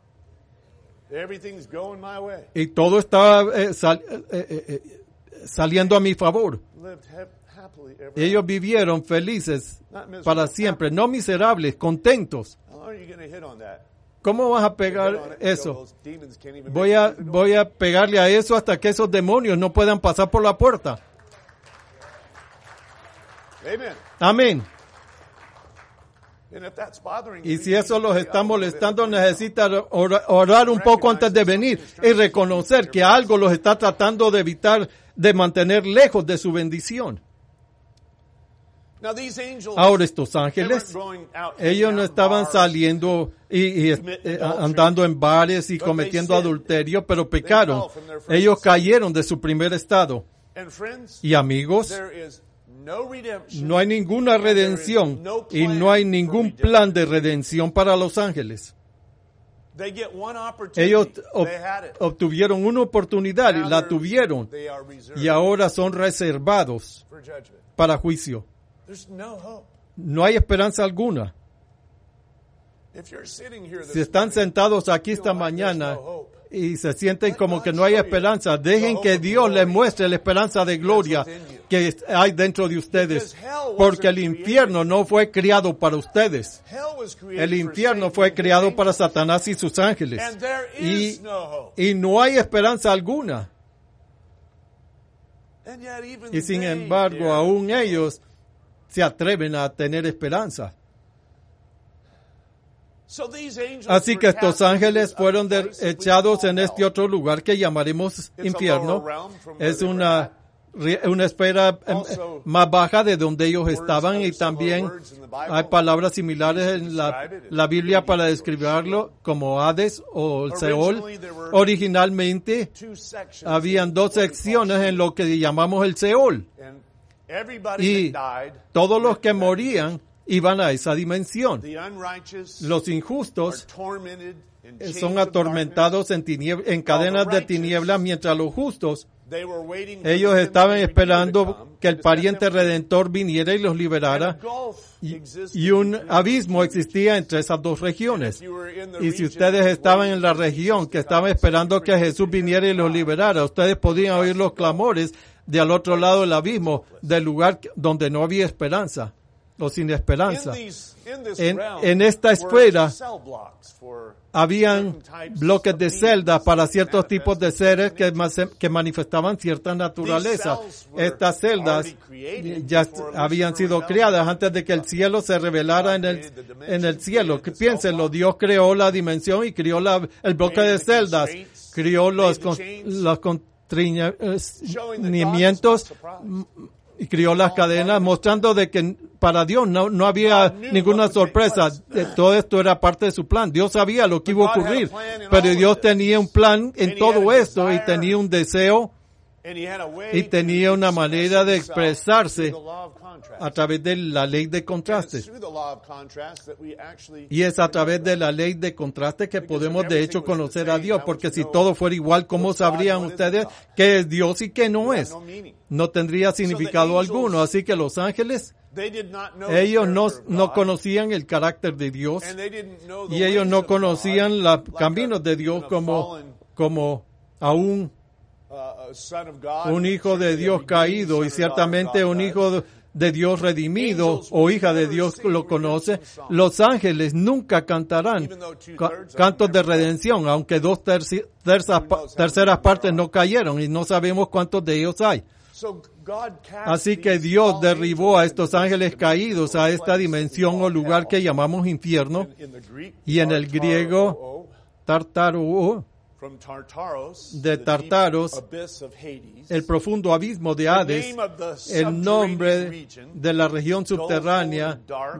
Y todo está saliendo a mi favor. Ellos vivieron felices para siempre, no miserables, contentos. ¿Cómo vas a pegar eso? Voy a pegarle a eso hasta que esos demonios no puedan pasar por la puerta. Amén. Y si eso los está molestando, necesitan orar un poco antes de venir y reconocer que algo los está tratando de evitar, de mantener lejos de su bendición. Ahora estos ángeles, ellos no estaban saliendo y andando en bares y cometiendo adulterio, pero pecaron. Ellos cayeron de su primer estado. Y amigos, no hay ninguna redención y no hay ningún plan de redención para los ángeles. Ellos obtuvieron una oportunidad y la tuvieron, y ahora son reservados para juicio. No hay esperanza alguna. Si están sentados aquí esta mañana y se sienten como que no hay esperanza, dejen que Dios les muestre la esperanza de gloria que hay dentro de ustedes. Porque el infierno no fue creado para ustedes. El infierno fue creado para Satanás y sus ángeles. Y no hay esperanza alguna. Y sin embargo, aún ellos se atreven a tener esperanza. Así que estos ángeles fueron echados en este otro lugar que llamaremos infierno. Es una esfera más baja de donde ellos estaban, y también hay palabras similares en la Biblia para describirlo, como Hades o el Seol. Originalmente habían dos secciones en lo que llamamos el Seol, y todos los que morían iban a esa dimensión. Los injustos son atormentados en cadenas de tinieblas, mientras los justos, ellos estaban esperando que el pariente redentor viniera y los liberara, y un abismo existía entre esas dos regiones. Y si ustedes estaban en la región que estaba esperando que Jesús viniera y los liberara, ustedes podían oír los clamores de al otro lado del abismo, del lugar donde no había esperanza o sin esperanza. En esta esfera habían bloques de celdas para ciertos tipos de seres que manifestaban cierta naturaleza. Estas celdas ya habían sido creadas antes de que el cielo se revelara en el cielo. Piénsenlo, Dios creó la dimensión y creó el bloque de celdas, creó los constreñimientos y crió las cadenas, mostrando de que para Dios no había ninguna sorpresa. Todo esto era parte de su plan. Dios sabía lo que iba a ocurrir, pero Dios tenía un plan en todo esto, y tenía un deseo y tenía una manera de expresarse a través de la ley de contrastes. Y es a través de la ley de contrastes que podemos de hecho conocer a Dios, porque si todo fuera igual, ¿cómo sabrían ustedes qué es Dios y qué no es? No tendría significado alguno. Así que los ángeles, ellos no conocían el carácter de Dios, y ellos no conocían los caminos de Dios como aún un hijo de Dios caído, y ciertamente un hijo de Dios redimido o hija de Dios lo conoce. Los ángeles nunca cantarán cantos de redención, aunque dos terceras partes no cayeron, y no sabemos cuántos de ellos hay. Así que Dios derribó a estos ángeles caídos a esta dimensión o lugar que llamamos infierno, y en el griego Tartaro, de Tartaros, el profundo abismo de Hades, el nombre de la región subterránea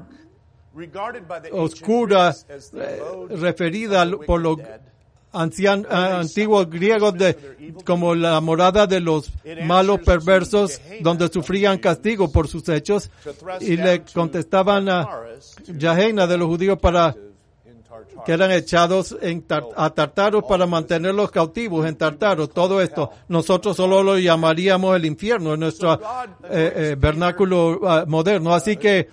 oscura, referida por los antiguos griegos como la morada de los malos perversos, donde sufrían castigo por sus hechos, y le contestaban a Gehenna de los judíos que eran echados a Tartaros para mantenerlos cautivos en Tartaros. Todo esto nosotros solo lo llamaríamos el infierno en nuestro vernáculo moderno. Así que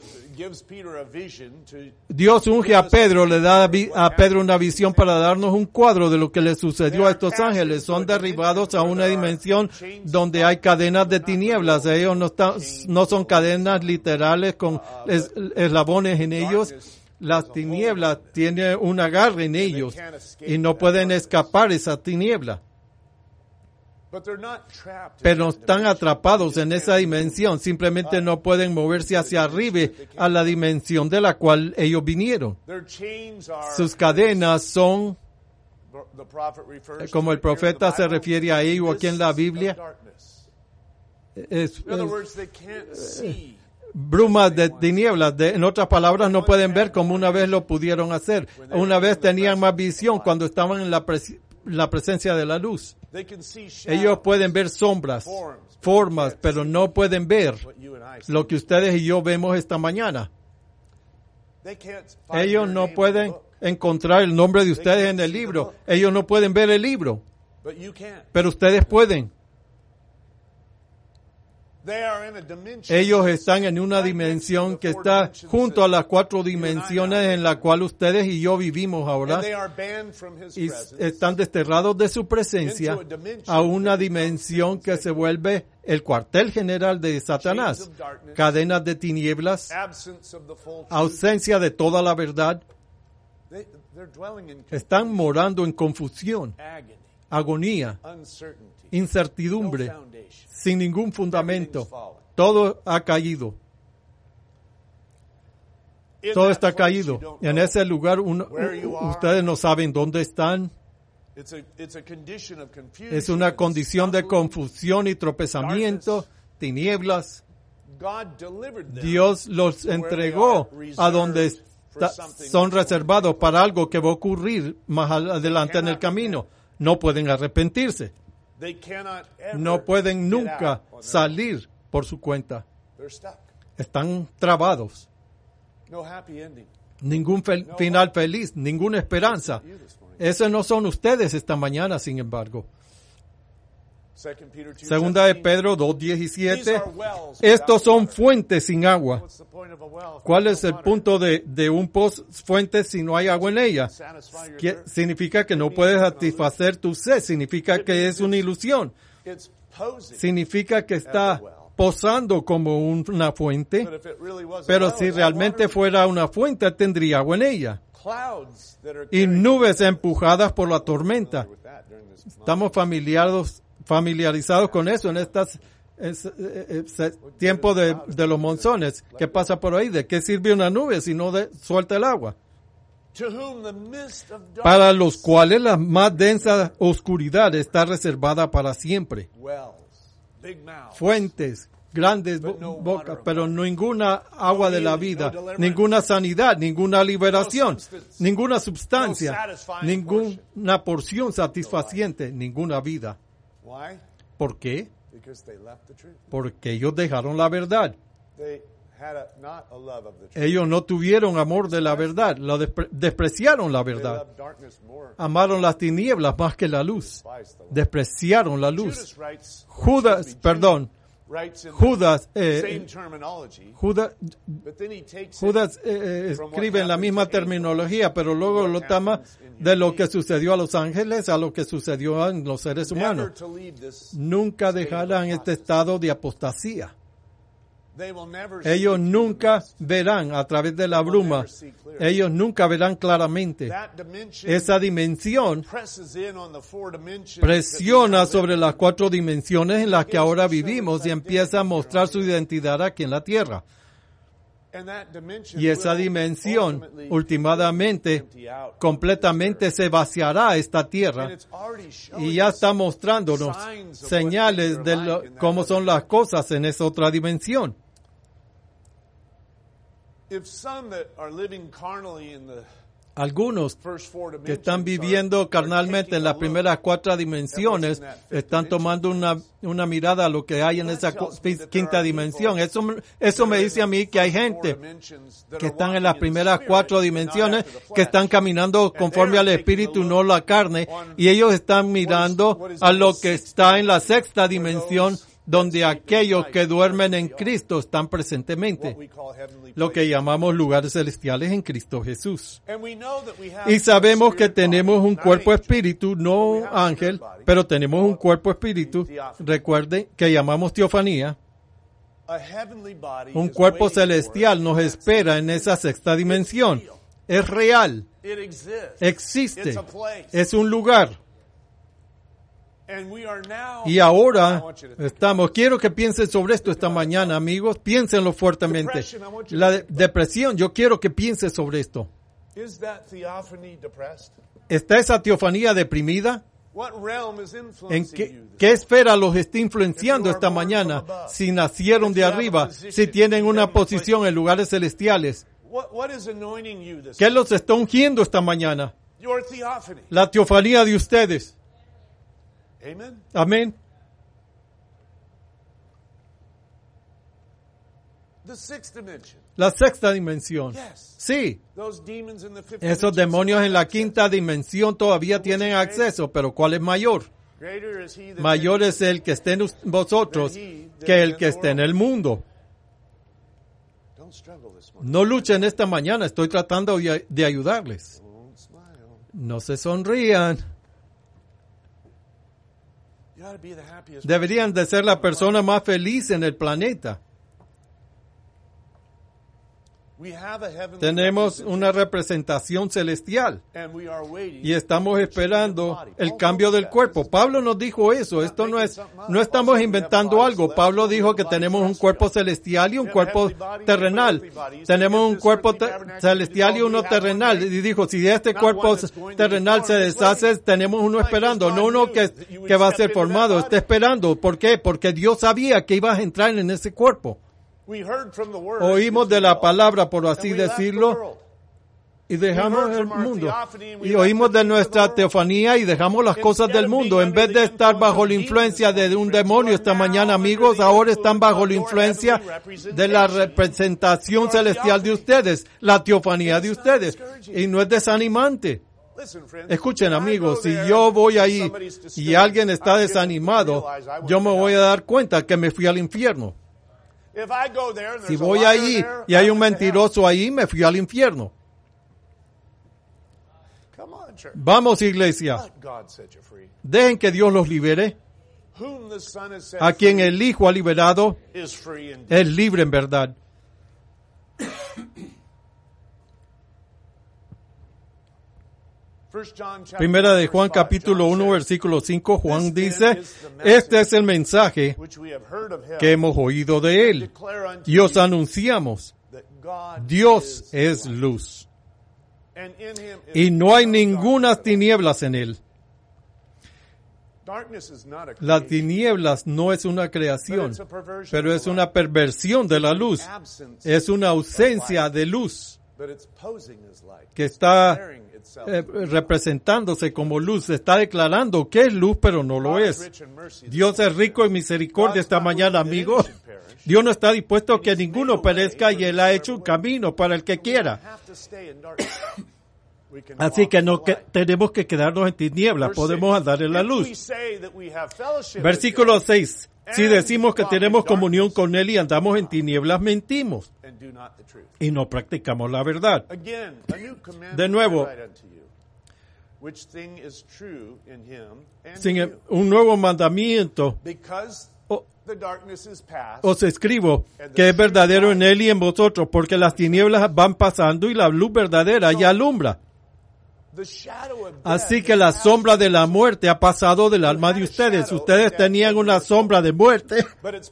Dios unge a Pedro, le da a Pedro una visión para darnos un cuadro de lo que le sucedió a estos ángeles. Son derribados a una dimensión donde hay cadenas de tinieblas. Ellos no son cadenas literales con eslabones en ellos. Las tinieblas tienen un agarre en ellos y no pueden escapar esa tiniebla. Pero no están atrapados en esa dimensión, simplemente no pueden moverse hacia arriba a la dimensión de la cual ellos vinieron. Sus cadenas son, como el profeta se refiere a ello aquí en la Biblia, brumas de tinieblas. En otras palabras, no pueden ver como una vez lo pudieron hacer. Una vez tenían más visión cuando estaban en la presencia de la luz. Ellos pueden ver sombras, formas, pero no pueden ver lo que ustedes y yo vemos esta mañana. Ellos no pueden encontrar el nombre de ustedes en el libro. Ellos no pueden ver el libro, pero ustedes pueden. Ellos están en una dimensión que está junto a las 4 dimensiones en la cual ustedes y yo vivimos ahora. Y están desterrados de su presencia a una dimensión que se vuelve el cuartel general de Satanás. Cadenas de tinieblas, ausencia de toda la verdad. Están morando en confusión, agonía, incertidumbre, sin ningún fundamento. Todo ha caído. Todo está caído. En ese lugar ustedes no saben dónde están. Es una condición de confusión y tropezamiento, tinieblas. Dios los entregó a donde son reservados para algo que va a ocurrir más adelante en el camino. No pueden arrepentirse. No pueden nunca salir por su cuenta. Están trabados. Ningún final feliz, ninguna esperanza. Esos no son ustedes esta mañana, sin embargo. Segunda de Pedro 2:17. Estos son fuentes sin agua. ¿Cuál es el punto de un fuente si no hay agua en ella? Significa que no puedes satisfacer tu sed. Significa que es una ilusión. Significa que está posando como una fuente. Pero si realmente fuera una fuente, tendría agua en ella. Y nubes empujadas por la tormenta. Estamos familiarizados con eso en tiempo de los monzones. ¿Qué pasa por ahí? ¿De qué sirve una nube si no suelta el agua? Para los cuales la más densa oscuridad está reservada para siempre. Fuentes, grandes bocas, pero ninguna agua de la vida, ninguna sanidad, ninguna liberación, ninguna sustancia, ninguna porción satisfaciente, ninguna vida. ¿Por qué? Porque ellos dejaron la verdad. Ellos no tuvieron amor de la verdad, despreciaron la verdad. Amaron las tinieblas más que la luz. Despreciaron la luz. Judas escribe en la misma terminología, pero luego lo toma de lo que sucedió a los ángeles a lo que sucedió a los seres humanos. Nunca dejarán este estado de apostasía. Ellos nunca verán a través de la bruma. Ellos nunca verán claramente. Esa dimensión presiona sobre las 4 dimensiones en las que ahora vivimos y empieza a mostrar su identidad aquí en la tierra. Y esa dimensión, últimamente, completamente se vaciará esta tierra. Y ya está mostrándonos señales de cómo son las cosas en esa otra dimensión. Algunos que están viviendo carnalmente en las primeras 4 dimensiones están tomando una mirada a lo que hay en esa quinta dimensión. Eso me dice a mí que hay gente que están en las primeras 4 dimensiones, que están caminando conforme al Espíritu, no la carne, y ellos están mirando a lo que está en la 6ª dimensión, donde aquellos que duermen en Cristo están presentemente, lo que llamamos lugares celestiales en Cristo Jesús. Y sabemos que tenemos un cuerpo espíritu, no ángel, pero tenemos un cuerpo espíritu, recuerden, que llamamos teofanía. Un cuerpo celestial nos espera en esa 6ª dimensión. Es real, existe, es un lugar. Y ahora quiero que piensen sobre esto esta mañana, amigos, piénsenlo fuertemente. La depresión, yo quiero que piensen sobre esto. ¿Está esa teofanía deprimida? ¿En qué esfera los está influenciando esta mañana? Si nacieron de arriba, si tienen una posición en lugares celestiales. ¿Qué los está ungiendo esta mañana? La teofanía de ustedes. Amén. La 6ª dimensión. Sí. Esos demonios en la 5ª dimensión todavía tienen acceso, pero ¿cuál es mayor? mayor es el que esté en vosotros que el que esté en el mundo. No luchen esta mañana, estoy tratando de ayudarles. No se sonrían. Deberían de ser la persona más feliz en el planeta. Tenemos una representación celestial y estamos esperando el cambio del cuerpo. Pablo nos dijo eso. Esto no estamos inventando algo. Pablo dijo que tenemos un cuerpo celestial y un cuerpo terrenal. Tenemos un cuerpo celestial y uno terrenal. Y dijo, si este cuerpo terrenal se deshace, tenemos uno esperando, no uno que va a ser formado. Está esperando. ¿Por qué? Porque Dios sabía que ibas a entrar en ese cuerpo. Oímos de la palabra, por así decirlo, y dejamos el mundo. Y oímos de nuestra teofanía y dejamos las cosas del mundo. En vez de estar bajo la influencia de un demonio esta mañana, amigos, ahora están bajo la influencia de la representación celestial de ustedes, la teofanía de ustedes. Y no es desanimante. Escuchen, amigos, si yo voy ahí y alguien está desanimado, yo me voy a dar cuenta que me fui al infierno. Si voy ahí y hay un mentiroso ahí, me fui al infierno. Vamos, iglesia. Dejen que Dios los libere. A quien el Hijo ha liberado, es libre en verdad. Primera de Juan capítulo 1 versículo 5, Juan dice, este es el mensaje que hemos oído de él y os anunciamos, Dios es luz y no hay ninguna tinieblas en él. Las tinieblas no es una creación, pero es una perversión de la luz, es una ausencia de luz que está representándose como luz, se está declarando que es luz, pero no lo es. Dios es rico en misericordia esta mañana, amigos. Dios no está dispuesto a que ninguno perezca y Él ha hecho un camino para el que quiera. Así que no tenemos que quedarnos en tinieblas, podemos andar en la luz. Versículo 6. Si decimos que tenemos comunión con Él y andamos en tinieblas, mentimos y no practicamos la verdad. De nuevo, un nuevo mandamiento os escribo, que es verdadero en Él y en vosotros, porque las tinieblas van pasando y la luz verdadera ya alumbra. Así que la sombra de la muerte ha pasado del alma de ustedes. Ustedes tenían una sombra de muerte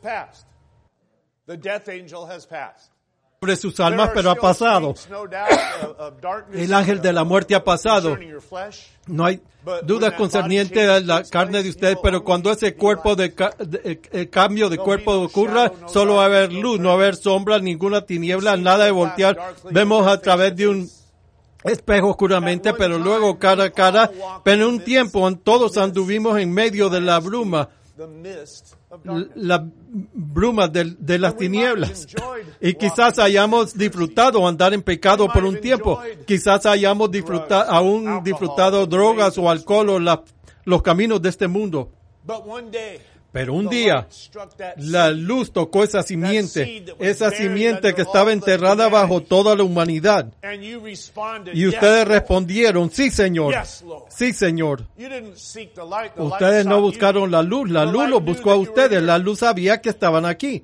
sobre sus almas, pero ha pasado. El ángel de la muerte ha pasado. No hay dudas concernientes a la carne de ustedes, pero cuando ese cuerpo el cambio de cuerpo ocurra, solo va a haber luz, no va a haber sombra, ninguna tiniebla, nada de voltear. Vemos a través de un espejo oscuramente, pero luego cara a cara. Pero en un tiempo todos anduvimos en medio de la bruma de las tinieblas. Y quizás hayamos disfrutado andar en pecado por un tiempo. Quizás hayamos disfrutado drogas o alcohol o los caminos de este mundo. Pero un día la luz tocó esa simiente que estaba enterrada bajo toda la humanidad. Y ustedes respondieron, sí, Señor. Sí, Señor. Ustedes no buscaron la luz los buscó a ustedes. La luz sabía que estaban aquí.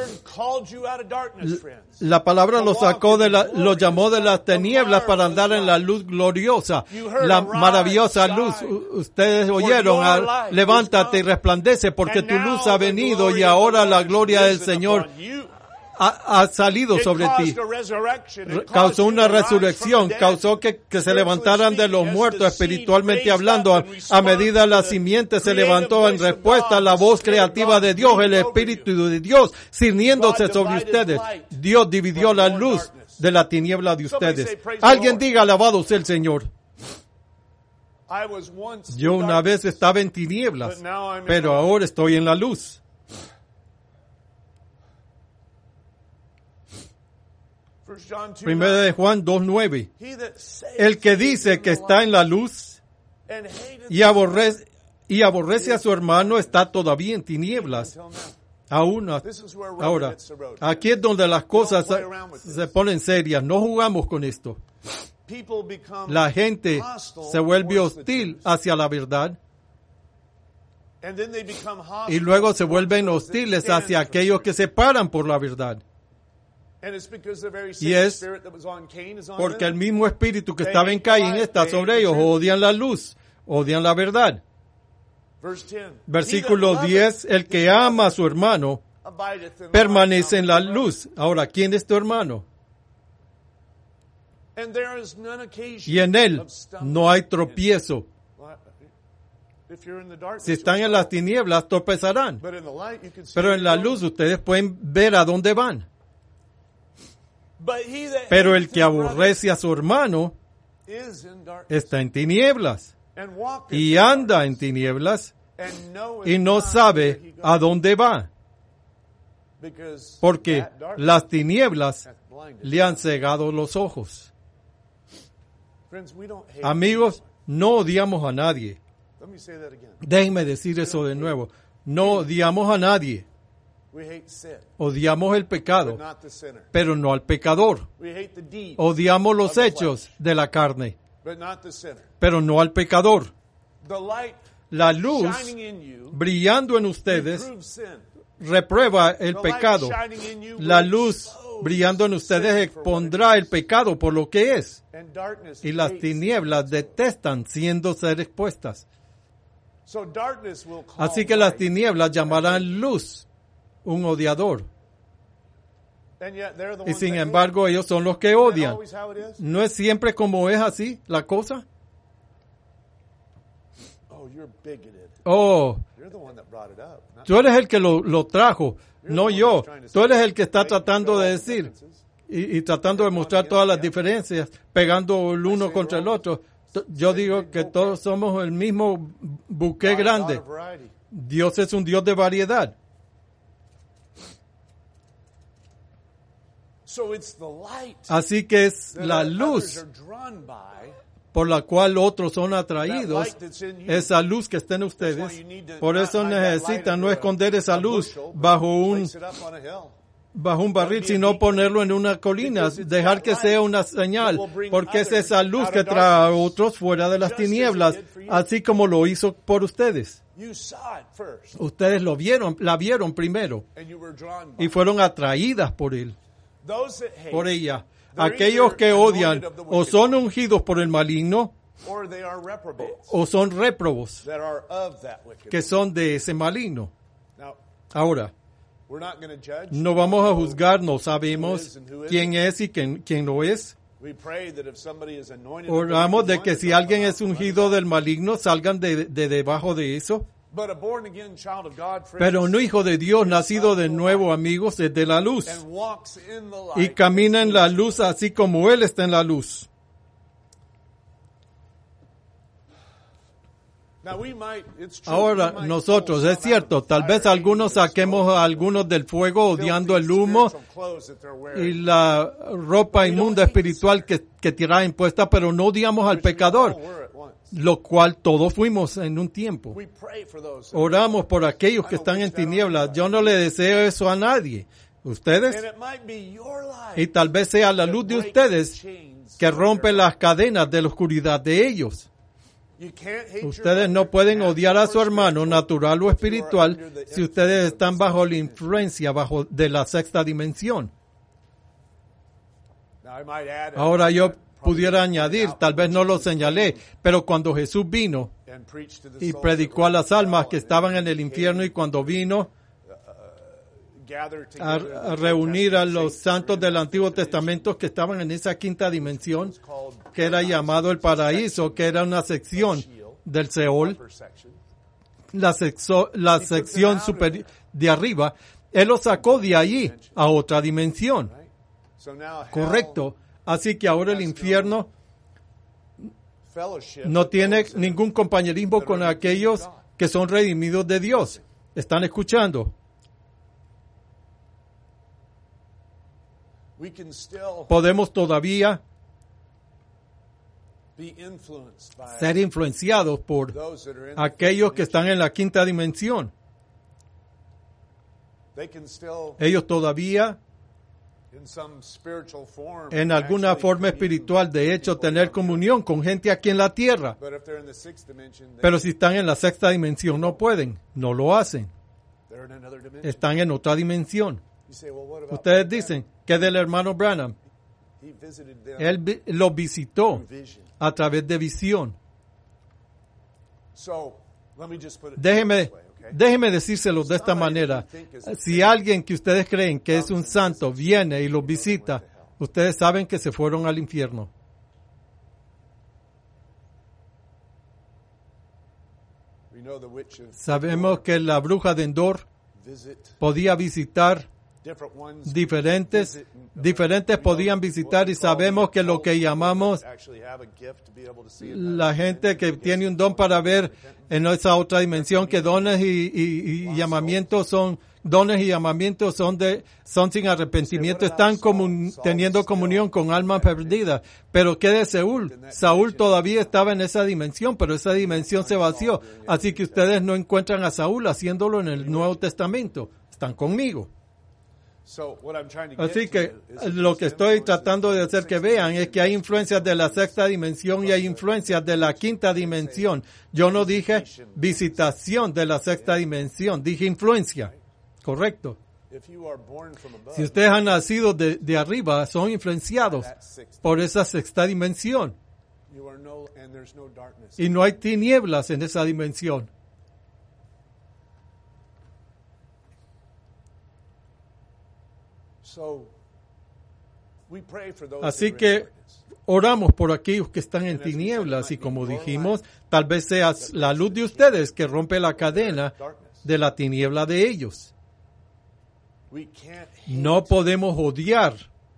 La palabra los sacó los llamó de las tinieblas para andar en la luz gloriosa, la maravillosa luz. Ustedes oyeron, levántate y resplandece porque tu luz ha venido y ahora la gloria del Señor ha salido sobre ti. Causó una resurrección, causó que se levantaran de los muertos espiritualmente hablando. A medida la simiente se levantó en respuesta a la voz creativa de Dios, el Espíritu de Dios, ciñéndose sobre ustedes. Dios dividió la luz de la tiniebla de ustedes. Alguien diga, alabado sea el Señor. Yo una vez estaba en tinieblas, pero ahora estoy en la luz. Primera de Juan 2:9. El que dice que está en la luz y y aborrece a su hermano está todavía en tinieblas. Ahora, aquí es donde las cosas se ponen serias. No jugamos con esto. La gente se vuelve hostil hacia la verdad y luego se vuelven hostiles hacia aquellos que se paran por la verdad. Y es porque el mismo espíritu que estaba en Caín está sobre ellos. Odian la luz, odian la verdad. Versículo 10, el que ama a su hermano permanece en la luz. Ahora, ¿quién es tu hermano? Y en él no hay tropiezo. Si están en las tinieblas, tropezarán. Pero en la luz ustedes pueden ver a dónde van. Pero el que aborrece a su hermano está en tinieblas y anda en tinieblas y no sabe a dónde va, porque las tinieblas le han cegado los ojos. Amigos, no odiamos a nadie. Déjenme decir eso de nuevo. No odiamos a nadie. Odiamos el pecado, pero no al pecador. Odiamos los hechos de la carne, pero no al pecador. La luz brillando en ustedes reprueba el pecado. La luz brillando en ustedes expondrá el pecado por lo que es. Y las tinieblas detestan siendo ser expuestas. Así que las tinieblas llamarán luz un odiador. Y sin embargo, ellos son los que odian. ¿No es siempre como es así la cosa? Oh, tú eres el que lo trajo, no yo. Tú eres el que está tratando de decir y tratando de mostrar todas las diferencias, pegando el uno contra el otro. Yo digo que todos somos el mismo buque grande. Dios es un Dios de variedad. Así que es la luz por la cual otros son atraídos, esa luz que está en ustedes. Por eso necesitan no esconder esa luz bajo un barril, sino ponerlo en una colina, dejar que sea una señal, porque es esa luz que trae a otros fuera de las tinieblas, así como lo hizo por ustedes. Ustedes la vieron primero y fueron atraídas por él, por ella. Aquellos que odian o son ungidos por el maligno o son réprobos que son de ese maligno. Ahora, no vamos a juzgar, no sabemos quién es y quién no es. Oramos de que si alguien es ungido del maligno, salgan de debajo de eso. Pero un hijo de Dios nacido de nuevo, amigos, es de la luz y camina en la luz así como Él está en la luz. Ahora nosotros, es cierto, tal vez algunos saquemos a algunos del fuego odiando el humo y la ropa inmunda espiritual que traen puesta, pero no odiamos al pecador, lo cual todos fuimos en un tiempo. Oramos por aquellos que están en tinieblas. Yo no le deseo eso a nadie. ¿Ustedes? Y tal vez sea la luz de ustedes que rompe las cadenas de la oscuridad de ellos. Ustedes no pueden odiar a su hermano, natural o espiritual, si ustedes están bajo la influencia de la sexta dimensión. Ahora yo pudiera añadir, tal vez no lo señalé, pero cuando Jesús vino y predicó a las almas que estaban en el infierno, y cuando vino a reunir a los santos del Antiguo Testamento que estaban en esa quinta dimensión, que era llamado el paraíso, que era una sección del Seol, la sección superior de arriba, Él los sacó de allí a otra dimensión. Correcto. Así que ahora el infierno no tiene ningún compañerismo con aquellos que son redimidos de Dios. ¿Están escuchando? Podemos todavía ser influenciados por aquellos que están en la quinta dimensión. Ellos todavía, en alguna forma espiritual, de hecho, tener comunión con gente aquí en la tierra. Pero si están en la sexta dimensión, no pueden, no lo hacen. Están en otra dimensión. Ustedes dicen, ¿qué del hermano Branham? Él lo visitó a través de visión. Déjeme decírselo de esta manera. Si alguien que ustedes creen que es un santo viene y los visita, ustedes saben que se fueron al infierno. Sabemos que la bruja de Endor podía visitar diferentes podían visitar, y sabemos que lo que llamamos la gente que tiene un don para ver en esa otra dimensión, que dones y llamamientos son sin arrepentimiento, están teniendo comunión con almas perdidas. Pero ¿qué de Saúl? Saúl todavía estaba en esa dimensión, pero esa dimensión se vació. Así que ustedes no encuentran a Saúl haciéndolo en el Nuevo Testamento. Están conmigo. Así que lo que estoy tratando de hacer que vean es que hay influencias de la sexta dimensión y hay influencias de la quinta dimensión. Yo no dije visitación de la sexta dimensión, dije influencia. Correcto. Si ustedes han nacido de arriba, son influenciados por esa sexta dimensión. Y no hay tinieblas en esa dimensión. Así que oramos por aquellos que están en tinieblas, y como dijimos, tal vez sea la luz de ustedes que rompe la cadena de la tiniebla de ellos. No podemos odiar.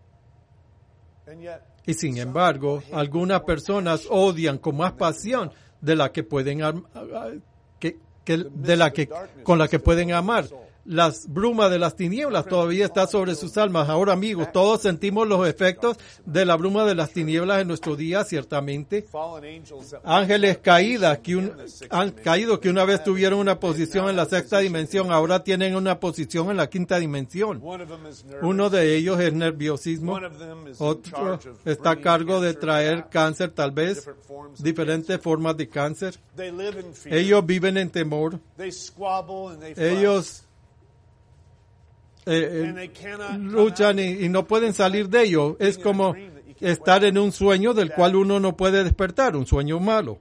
Y sin embargo, algunas personas odian con más pasión de la que pueden con la que pueden amar. Las brumas de las tinieblas todavía está sobre sus almas. Ahora, amigos, todos sentimos los efectos de la bruma de las tinieblas en nuestro día, ciertamente. Ángeles han caído que una vez tuvieron una posición en la sexta dimensión, ahora tienen una posición en la quinta dimensión. Uno de ellos es nerviosismo, otro está a cargo de traer cáncer, tal vez, diferentes formas de cáncer. Ellos viven en temor. Ellos luchan y no pueden salir de ello. Es como estar en un sueño del cual uno no puede despertar, un sueño malo.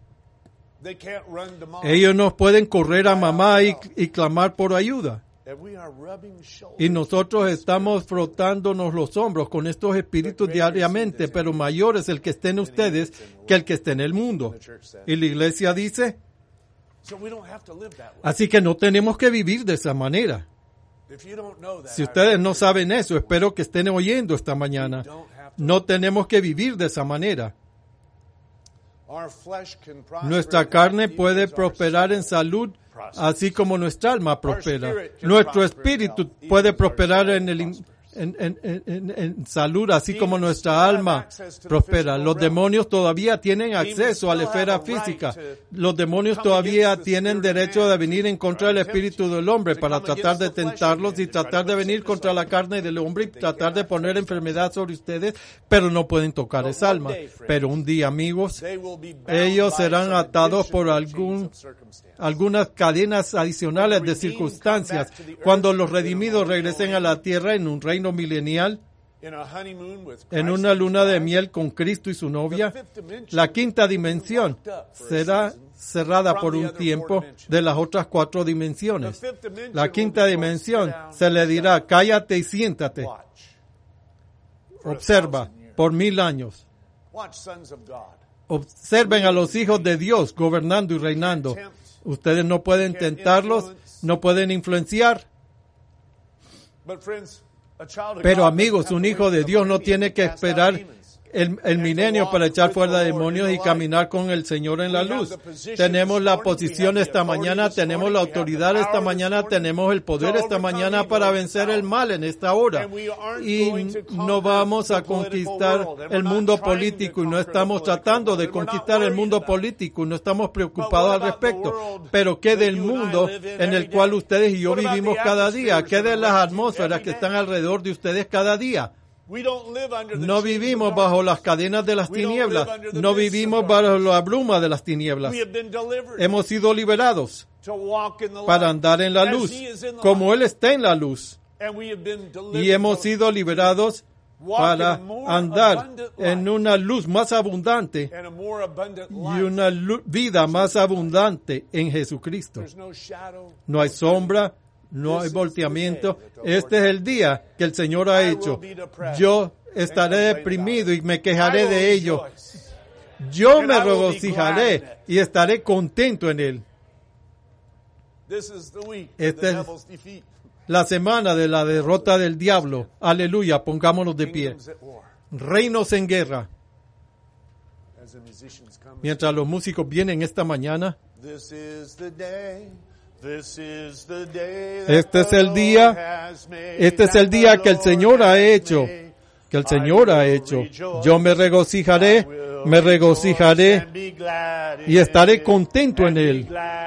Ellos no pueden correr a mamá y clamar por ayuda. Y nosotros estamos frotándonos los hombros con estos espíritus diariamente, pero mayor es el que esté en ustedes que el que esté en el mundo. Y la iglesia dice, así que no tenemos que vivir de esa manera. Si ustedes no saben eso, espero que estén oyendo esta mañana. No tenemos que vivir de esa manera. Nuestra carne puede prosperar en salud, así como nuestra alma prospera. Nuestro espíritu puede prosperar en salud, así como nuestra alma prospera. Los demonios todavía tienen acceso a la esfera física. Los demonios todavía tienen derecho de venir en contra del espíritu del hombre para tratar de tentarlos y tratar de venir contra la carne del hombre y tratar de poner enfermedad sobre ustedes, pero no pueden tocar esa alma. Pero un día, amigos, ellos serán atados por algunas cadenas adicionales de circunstancias cuando los redimidos regresen a la tierra en un reino milenial, en una luna de miel con Cristo y su novia. La quinta dimensión será cerrada por un tiempo de las otras 4 dimensiones. La quinta dimensión se le dirá, cállate y siéntate. Observa por 1000 años. Observen a los hijos de Dios gobernando y reinando. Ustedes no pueden tentarlos, no pueden influenciar. Pero amigos, un hijo de Dios no tiene que esperar el milenio para echar fuera demonios y caminar con el Señor en la luz. Tenemos la posición esta mañana, tenemos la autoridad esta mañana, tenemos el poder esta mañana para vencer el mal en esta hora. Y no vamos a conquistar el mundo político y no estamos tratando de conquistar el mundo político y no estamos preocupados al respecto. Pero ¿qué del mundo en el cual ustedes y yo vivimos cada día? ¿Qué de las atmósferas que están alrededor de ustedes cada día? No vivimos bajo las cadenas de las tinieblas. No vivimos bajo la bruma de las tinieblas. Hemos sido liberados para andar en la luz, como Él está en la luz. Y hemos sido liberados para andar en una luz más abundante y una vida más abundante en Jesucristo. No hay sombra. No hay volteamiento. Este es el día que el Señor ha hecho. Yo estaré deprimido y me quejaré de ello. Yo me regocijaré y estaré contento en Él. Esta es la semana de la derrota del diablo. Aleluya, pongámonos de pie. Reinos en guerra. Mientras los músicos vienen esta mañana, este es el día que el Señor ha hecho, Yo me regocijaré y estaré contento en Él.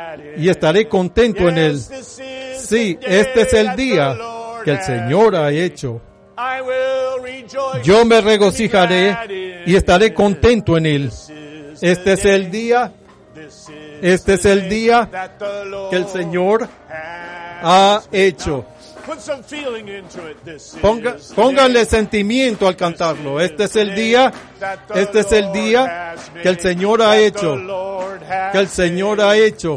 Sí, este es el día que el Señor ha hecho. Yo me regocijaré y estaré contento en Él. Este es el día que el Señor ha hecho. Pónganle sentimiento al cantarlo. Este es el día que el Señor ha hecho.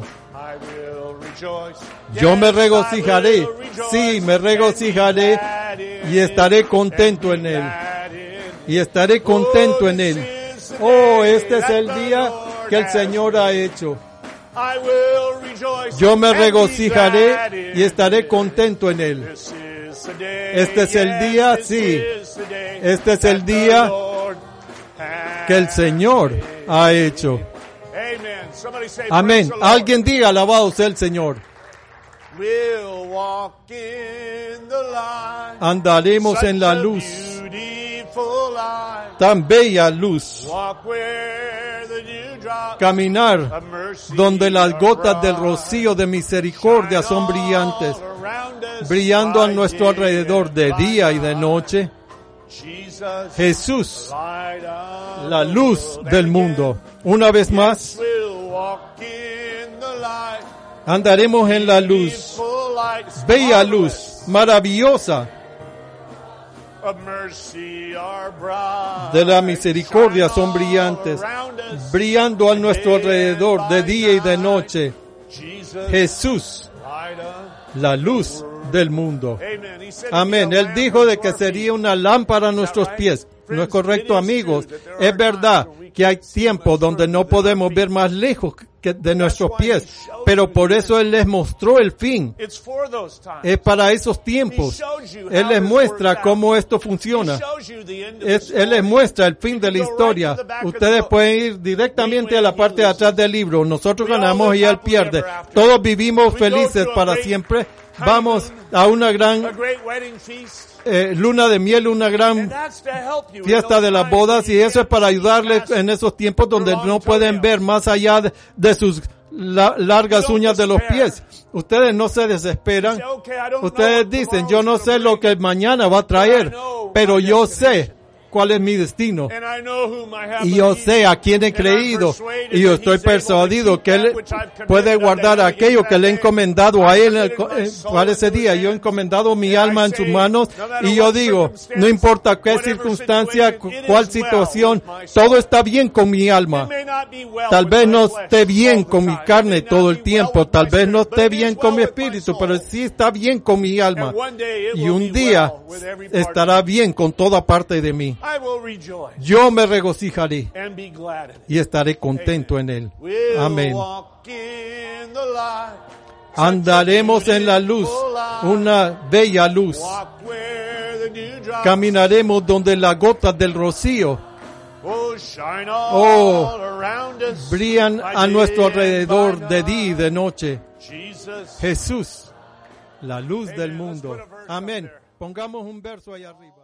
Yo me regocijaré. Sí, me regocijaré y estaré contento en Él. Oh, este es el día que el Señor ha hecho. Yo me regocijaré y estaré contento en Él. Este es el día, sí. Este es el día que el Señor ha hecho. Amén. Alguien diga, alabado sea el Señor. Andaremos en la luz, tan bella luz. Caminar donde las gotas del rocío de misericordia son brillantes, brillando a nuestro alrededor de día y de noche. Jesús, la luz del mundo. Una vez más, andaremos en la luz, bella luz, maravillosa, de la misericordia son brillantes, brillando a nuestro alrededor de día y de noche. Jesús, la luz del mundo. Amén. Él dijo de que sería una lámpara a nuestros pies. ¿No es correcto, amigos? Es verdad que hay tiempos donde no podemos ver más lejos que de nuestros pies, pero por eso Él les mostró el fin. Es para esos tiempos. Él les muestra cómo esto funciona. Él les muestra el fin de la historia. Ustedes pueden ir directamente a la parte de atrás del libro. Nosotros ganamos y Él pierde. Todos vivimos felices para siempre. Vamos a una gran luna de miel, una gran fiesta de las bodas, y eso es para ayudarles en esos tiempos donde no pueden ver más allá de sus largas uñas de los pies. Ustedes no se desesperan. Ustedes dicen, yo no sé lo que mañana va a traer, pero yo sé cuál es mi destino. Y yo sé a quién he creído. Y yo estoy persuadido que Él puede guardar aquello que le he encomendado a Él para ese día. Yo he encomendado mi alma en sus manos. Y yo digo, no importa qué circunstancia, cuál situación, todo está bien con mi alma. Tal vez no esté bien con mi carne todo el tiempo. Tal vez no esté bien con mi espíritu, pero sí está bien con mi alma. Y un día estará bien con toda parte de mí. Yo me regocijaré y estaré contento en Él. Amén. Andaremos en la luz, una bella luz. Caminaremos donde las gotas del rocío brillan a nuestro alrededor de día y de noche. Jesús, la luz del mundo. Amén. Pongamos un verso ahí arriba.